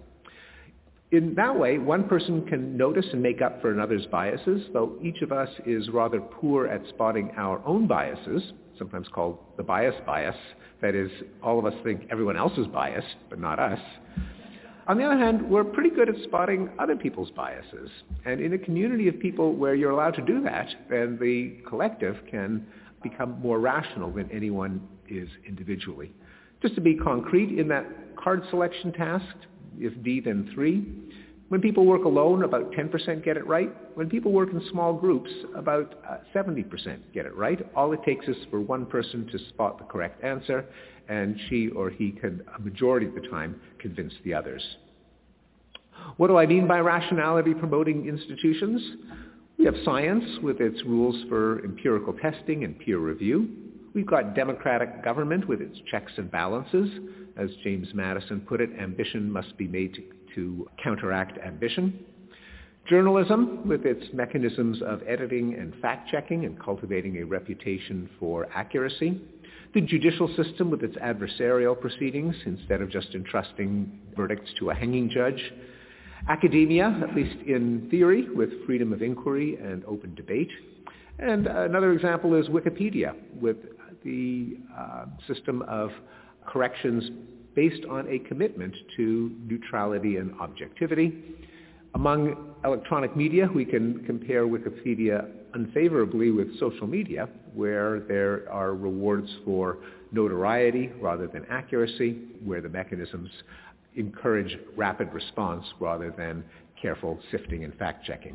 V: In that way, one person can notice and make up for another's biases, though each of us is rather poor at spotting our own biases, sometimes called the bias bias. That is, all of us think everyone else is biased, but not us. On the other hand, we're pretty good at spotting other people's biases. And in a community of people where you're allowed to do that, then the collective can become more rational than anyone is individually. Just to be concrete, in that card selection task, if D then three, when people work alone, about ten percent get it right. When people work in small groups, about uh, seventy percent get it right. All it takes is for one person to spot the correct answer, and she or he can, a majority of the time, convince the others. What do I mean by rationality promoting institutions? We have science with its rules for empirical testing and peer review. We've got democratic government with its checks and balances. As James Madison put it, ambition must be made to, to counteract ambition. Journalism with its mechanisms of editing and fact-checking and cultivating a reputation for accuracy. The judicial system with its adversarial proceedings instead of just entrusting verdicts to a hanging judge. Academia, at least in theory, with freedom of inquiry and open debate. And another example is Wikipedia, with the uh, system of corrections based on a commitment to neutrality and objectivity. Among electronic media, we can compare Wikipedia unfavorably with social media, where there are rewards for notoriety rather than accuracy, where the mechanisms encourage rapid response rather than careful sifting and fact-checking.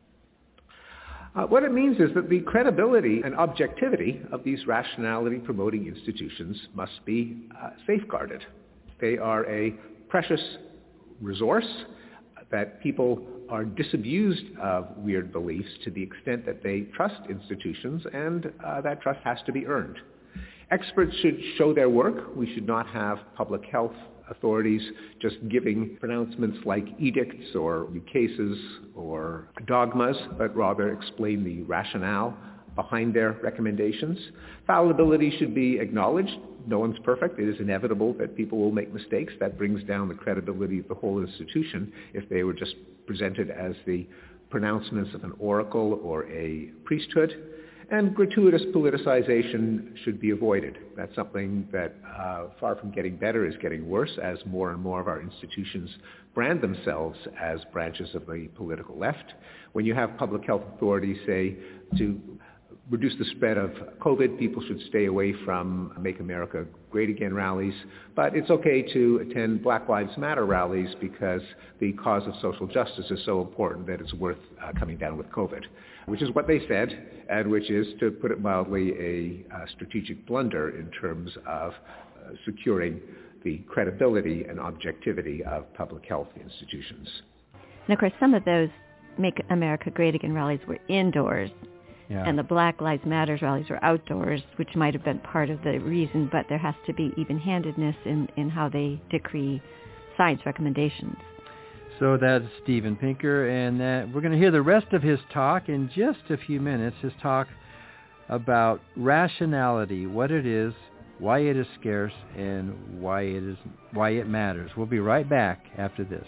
V: Uh, what it means is that the credibility and objectivity of these rationality-promoting institutions must be uh, safeguarded. They are a precious resource that people are disabused of weird beliefs to the extent that they trust institutions, and uh, that trust has to be earned. Experts should show their work. We should not have public health authorities just giving pronouncements like edicts or ukases or dogmas, but rather explain the rationale behind their recommendations. Fallibility should be acknowledged. No one's perfect. It is inevitable that people will make mistakes. That brings down the credibility of the whole institution if they were just presented as the pronouncements of an oracle or a priesthood. And gratuitous politicization should be avoided. That's something that, uh, far from getting better, is getting worse as more and more of our institutions brand themselves as branches of the political left. When you have public health authorities say to reduce the spread of COVID, people should stay away from Make America Great Again rallies, but it's okay to attend Black Lives Matter rallies because the cause of social justice is so important that it's worth uh, coming down with COVID, which is what they said, and which is, to put it mildly, a, a strategic blunder in terms of uh, securing the credibility and objectivity of public health institutions.
C: And of course, some of those Make America Great Again rallies were indoors. Yeah. And the Black Lives Matter rallies were outdoors, which might have been part of the reason, but there has to be even-handedness in, in how they decree science recommendations.
B: So that's Steven Pinker, and uh, we're going to hear the rest of his talk in just a few minutes, his talk about rationality, what it is, why it is scarce, and why it is why it matters. We'll be right back after this.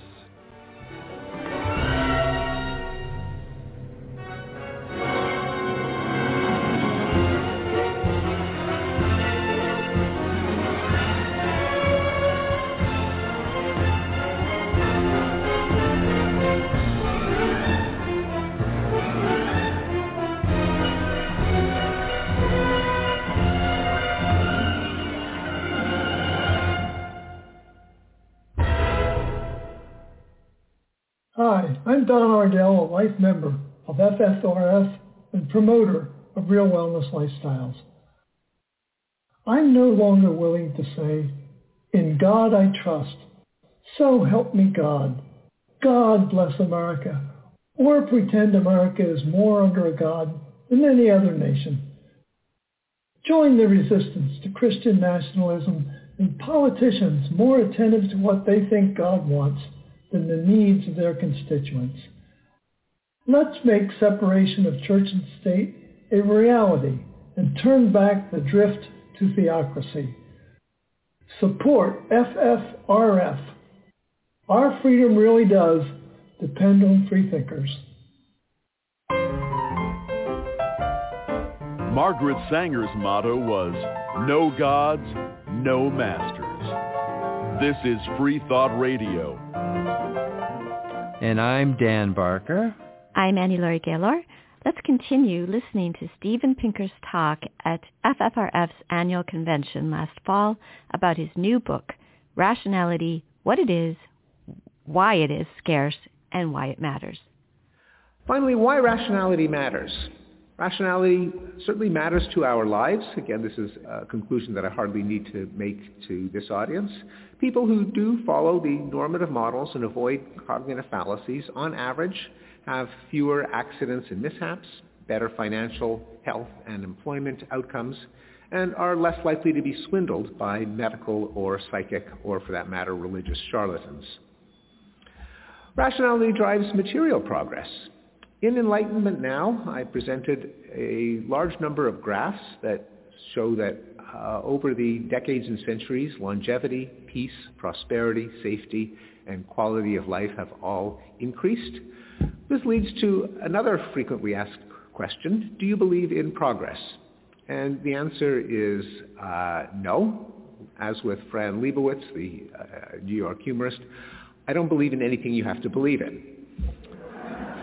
A: Hi, I'm Don Ardell, a life member of F F R F and promoter of Real Wellness Lifestyles. I'm no longer willing to say, "In God I trust, so help me God, God bless America," or pretend America is more under a God than any other nation. Join the resistance to Christian nationalism and politicians more attentive to what they think God wants than the needs of their constituents. Let's make separation of church and state a reality and turn back the drift to theocracy. Support F F R F. Our freedom really does depend on free thinkers.
M: Margaret Sanger's motto was, "No gods, no masters." This is Free Thought Radio.
B: And I'm Dan Barker.
C: I'm Annie Laurie Gaylor. Let's continue listening to Steven Pinker's talk at F F R F's annual convention last fall about his new book, Rationality, What It Is, Why It Is Scarce, and Why It Matters.
V: Finally, why rationality matters. Rationality certainly matters to our lives. Again, this is a conclusion that I hardly need to make to this audience. People who do follow the normative models and avoid cognitive fallacies, on average, have fewer accidents and mishaps, better financial, health, and employment outcomes, and are less likely to be swindled by medical or psychic, or for that matter, religious charlatans. Rationality drives material progress. In Enlightenment Now, I presented a large number of graphs that show that uh, over the decades and centuries, longevity, peace, prosperity, safety, and quality of life have all increased. This leads to another frequently asked question: do you believe in progress? And the answer is uh, no. As with Fran Lebowitz, the uh, New York humorist, I don't believe in anything you have to believe in.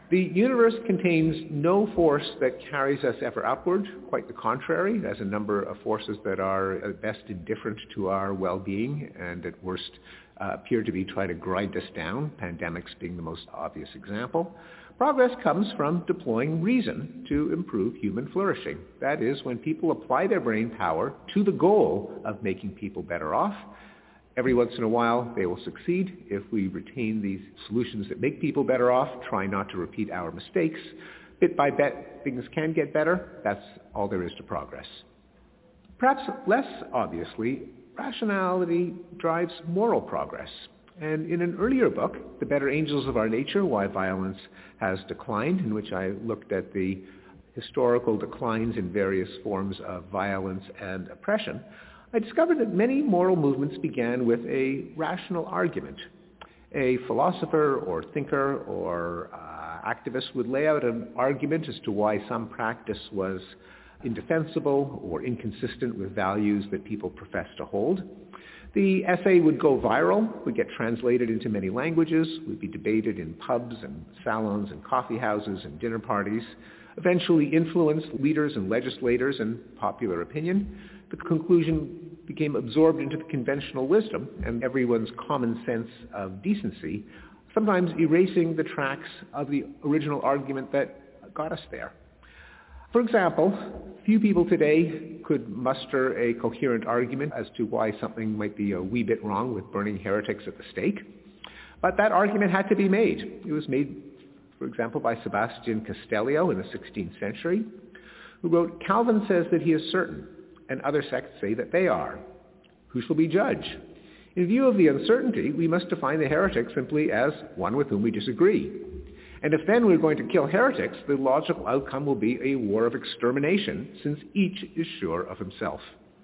V: The universe contains no force that carries us ever upward. Quite the contrary. There's a number of forces that are at best indifferent to our well-being and at worst uh, appear to be trying to grind us down, pandemics being the most obvious example. Progress comes from deploying reason to improve human flourishing. That is, when people apply their brain power to the goal of making people better off. Every once in a while, they will succeed. If we retain these solutions that make people better off, try not to repeat our mistakes, bit by bit, things can get better. That's all there is to progress. Perhaps less obviously, rationality drives moral progress. And in an earlier book, The Better Angels of Our Nature, Why Violence Has Declined, in which I looked at the historical declines in various forms of violence and oppression, I discovered that many moral movements began with a rational argument. A philosopher or thinker or uh, activist would lay out an argument as to why some practice was indefensible or inconsistent with values that people profess to hold. The essay would go viral, would get translated into many languages, would be debated in pubs and salons and coffee houses and dinner parties, eventually influenced leaders and legislators and popular opinion. The conclusion became absorbed into the conventional wisdom and everyone's common sense of decency, sometimes erasing the tracks of the original argument that got us there. For example, few people today could muster a coherent argument as to why something might be a wee bit wrong with burning heretics at the stake. But that argument had to be made. It was made, for example, by Sebastian Castellio in the sixteenth century, who wrote, "Calvin says that he is certain, and other sects say that they are. Who shall be judge? In view of the uncertainty, we must define the heretic simply as one with whom we disagree. And if then we're going to kill heretics, the logical outcome will be a war of extermination, since each is sure of himself."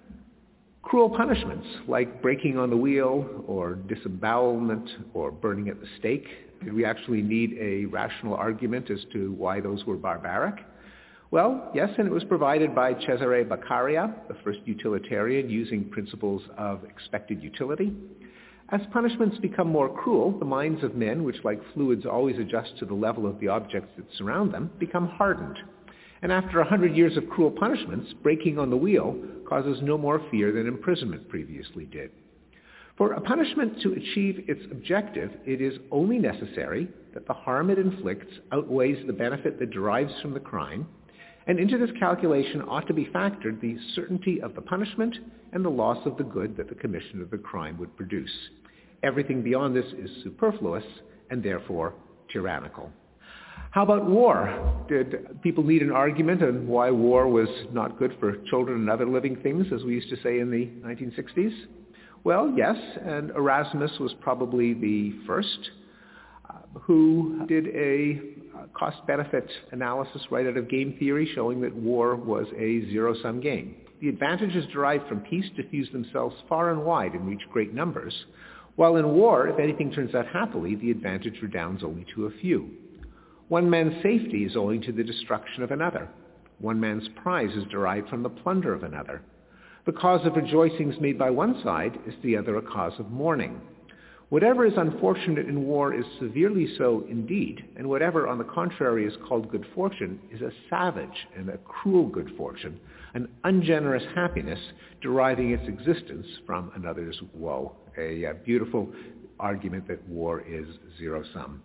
V: Cruel punishments, like breaking on the wheel, or disembowelment, or burning at the stake, did we actually need a rational argument as to why those were barbaric? Well, yes, and it was provided by Cesare Beccaria, the first utilitarian using principles of expected utility. As punishments become more cruel, the minds of men, which like fluids always adjust to the level of the objects that surround them, become hardened. And after a hundred years of cruel punishments, breaking on the wheel causes no more fear than imprisonment previously did. For a punishment to achieve its objective, it is only necessary that the harm it inflicts outweighs the benefit that derives from the crime, and into this calculation ought to be factored the certainty of the punishment and the loss of the good that the commission of the crime would produce. Everything beyond this is superfluous and therefore tyrannical. How about war? Did people need an argument on why war was not good for children and other living things, as we used to say in the nineteen sixties? Well, yes, and Erasmus was probably the first uh, who did a cost-benefit analysis right out of game theory showing that war was a zero-sum game. The advantages derived from peace diffuse themselves far and wide and reach great numbers, while in war, if anything turns out happily, the advantage redounds only to a few. One man's safety is owing to the destruction of another. One man's prize is derived from the plunder of another. The cause of rejoicings made by one side is the other a cause of mourning. Whatever is unfortunate in war is severely so indeed, and whatever, on the contrary, is called good fortune is a savage and a cruel good fortune, an ungenerous happiness deriving its existence from another's woe. A, a beautiful argument that war is zero-sum.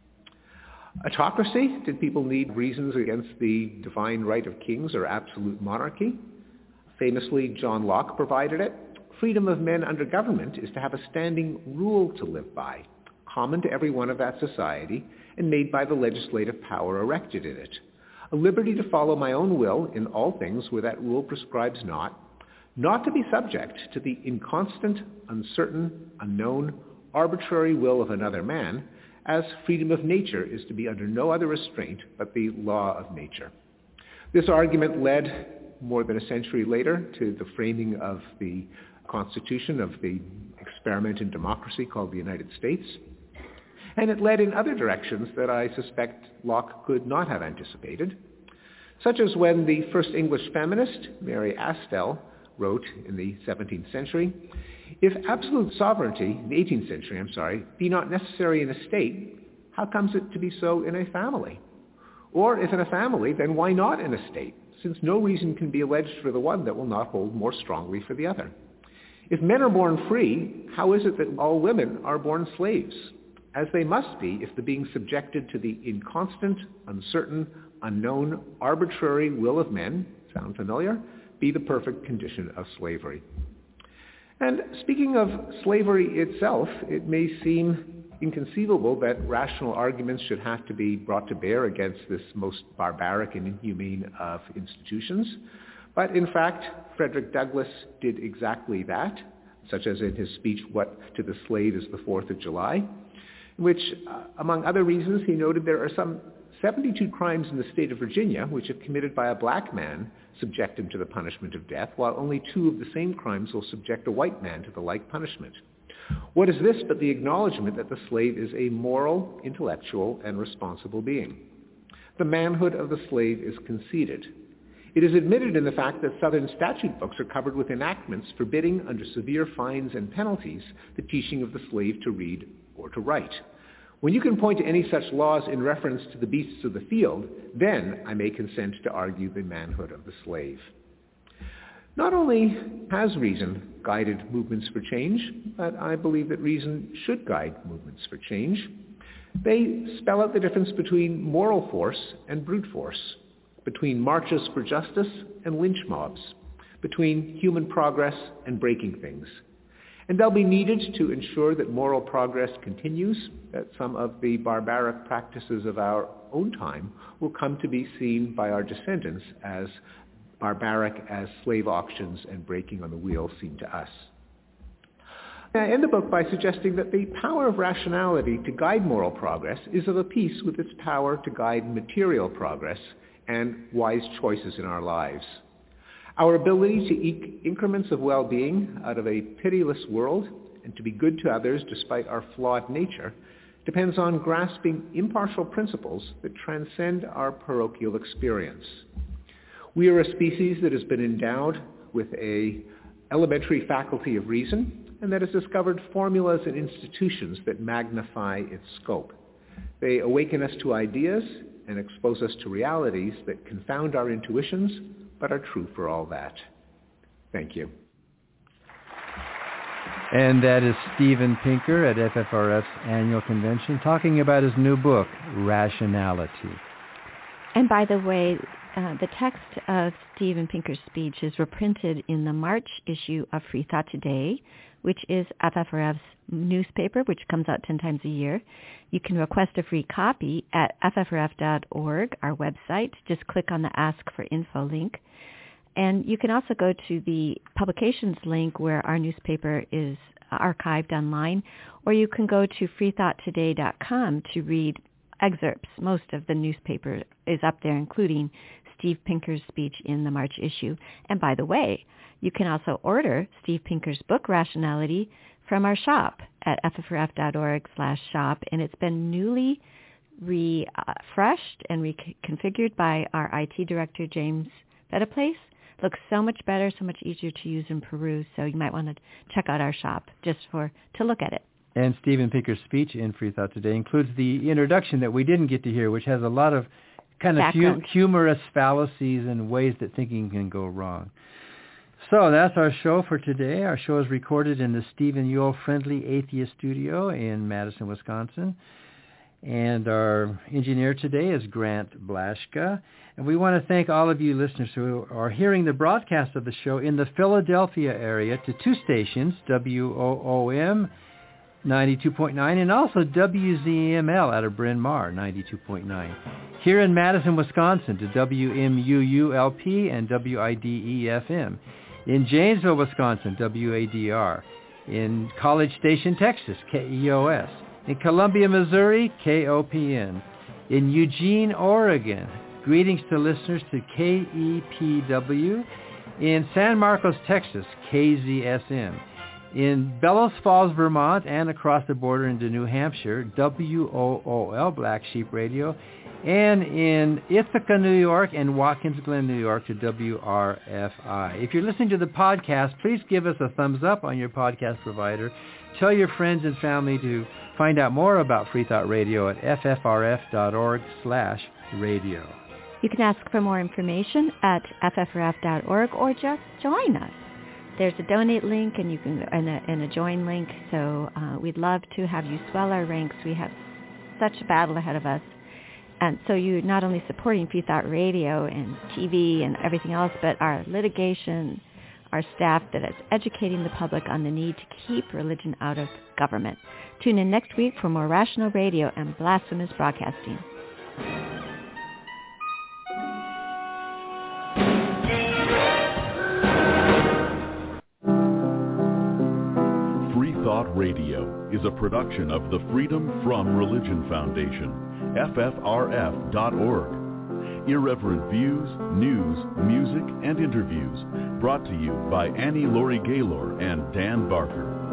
V: Autocracy? Did people need reasons against the divine right of kings or absolute monarchy? Famously, John Locke provided it. Freedom of men under government is to have a standing rule to live by, common to every one of that society, and made by the legislative power erected in it. A liberty to follow my own will in all things where that rule prescribes not, not to be subject to the inconstant, uncertain, unknown, arbitrary will of another man, as freedom of nature is to be under no other restraint but the law of nature. This argument led, more than a century later, to the framing of the Constitution of the experiment in democracy called the United States. And it led in other directions that I suspect Locke could not have anticipated, such as when the first English feminist, Mary Astell, wrote in the seventeenth century, "If absolute sovereignty, in the eighteenth century, I'm sorry, be not necessary in a state, how comes it to be so in a family? Or if in a family, then why not in a state, since no reason can be alleged for the one that will not hold more strongly for the other? If men are born free, how is it that all women are born slaves? As they must be if the being subjected to the inconstant, uncertain, unknown, arbitrary will of men, sound familiar, be the perfect condition of slavery. And speaking of slavery itself, it may seem inconceivable that rational arguments should have to be brought to bear against this most barbaric and inhumane of institutions. But in fact, Frederick Douglass did exactly that, such as in his speech, What to the Slave is the Fourth of July, in which, uh, among other reasons, he noted there are some seventy-two crimes in the state of Virginia which, if committed by a black man, subject him to the punishment of death, while only two of the same crimes will subject a white man to the like punishment. What is this but the acknowledgement that the slave is a moral, intellectual, and responsible being? The manhood of the slave is conceded. It is admitted in the fact that Southern statute books are covered with enactments forbidding, under severe fines and penalties, the teaching of the slave to read or to write. When you can point to any such laws in reference to the beasts of the field, then I may consent to argue the manhood of the slave. Not only has reason guided movements for change, but I believe that reason should guide movements for change. They spell out the difference between moral force and brute force, between marches for justice and lynch mobs, between human progress and breaking things. And they'll be needed to ensure that moral progress continues, that some of the barbaric practices of our own time will come to be seen by our descendants as barbaric as slave auctions and breaking on the wheel seem to us. I end the book by suggesting that the power of rationality to guide moral progress is of a piece with its power to guide material progress and wise choices in our lives. Our ability to eke increments of well-being out of a pitiless world and to be good to others despite our flawed nature depends on grasping impartial principles that transcend our parochial experience. We are a species that has been endowed with an elementary faculty of reason and that has discovered formulas and institutions that magnify its scope. They awaken us to ideas and expose us to realities that confound our intuitions, but are true for all that. Thank you.
B: And that is Steven Pinker at F F R F's annual convention talking about his new book, Rationality.
C: And by the way, uh, the text of Steven Pinker's speech is reprinted in the March issue of Free Thought Today, which is F F R F's newspaper, which comes out ten times a year. You can request a free copy at F F R F dot org, our website. Just click on the Ask for Info link. And you can also go to the publications link where our newspaper is archived online, or you can go to free thought today dot com to read excerpts. Most of the newspaper is up there, including Steve Pinker's speech in the March issue. And by the way, you can also order Steve Pinker's book, Rationality, from our shop at F F R F dot org slash shop, and it's been newly refreshed and reconfigured by our I T director, James Bettaplace. Looks so much better, so much easier to use and peruse, so you might want to check out our shop just for to look at it.
B: And Steven Pinker's speech in Free Thought Today includes the introduction that we didn't get to hear, which has a lot of kind of hu- humorous fallacies and ways that thinking can go wrong. So that's our show for today. Our show is recorded in the Stephen Ewell Friendly Atheist Studio in Madison, Wisconsin. And our engineer today is Grant Blashka. And we want to thank all of you listeners who are hearing the broadcast of the show in the Philadelphia area to two stations, W O O M ninety-two point nine and also W Z M L out of Bryn Mawr, ninety-two point nine. Here in Madison, Wisconsin to W M U U L P and W I D E F M. In Janesville, Wisconsin, W A D R. In College Station, Texas, K E O S. In Columbia, Missouri, K O P N. In Eugene, Oregon, greetings to listeners to K E P W. In San Marcos, Texas, K Z S M. In Bellows Falls, Vermont, and across the border into New Hampshire, W O O L, Black Sheep Radio. And in Ithaca, New York, and Watkins Glen, New York, to W R F I. If you're listening to the podcast, please give us a thumbs up on your podcast provider. Tell your friends and family to find out more about Free Thought Radio at f f r f dot org slash radio.
C: You can ask for more information at f f r f dot org or just join us. There's a donate link and you can and a, and a join link. So uh, we'd love to have you swell our ranks. We have such a battle ahead of us. And so you're not only supporting Free Thought Radio and T V and everything else, but our litigation, our staff that is educating the public on the need to keep religion out of government. Tune in next week for more Rational Radio and Blasphemous Broadcasting.
M: Free Thought Radio is a production of the Freedom From Religion Foundation. F F R F dot org. Irreverent views, news, music, and interviews brought to you by Annie Laurie Gaylor and Dan Barker.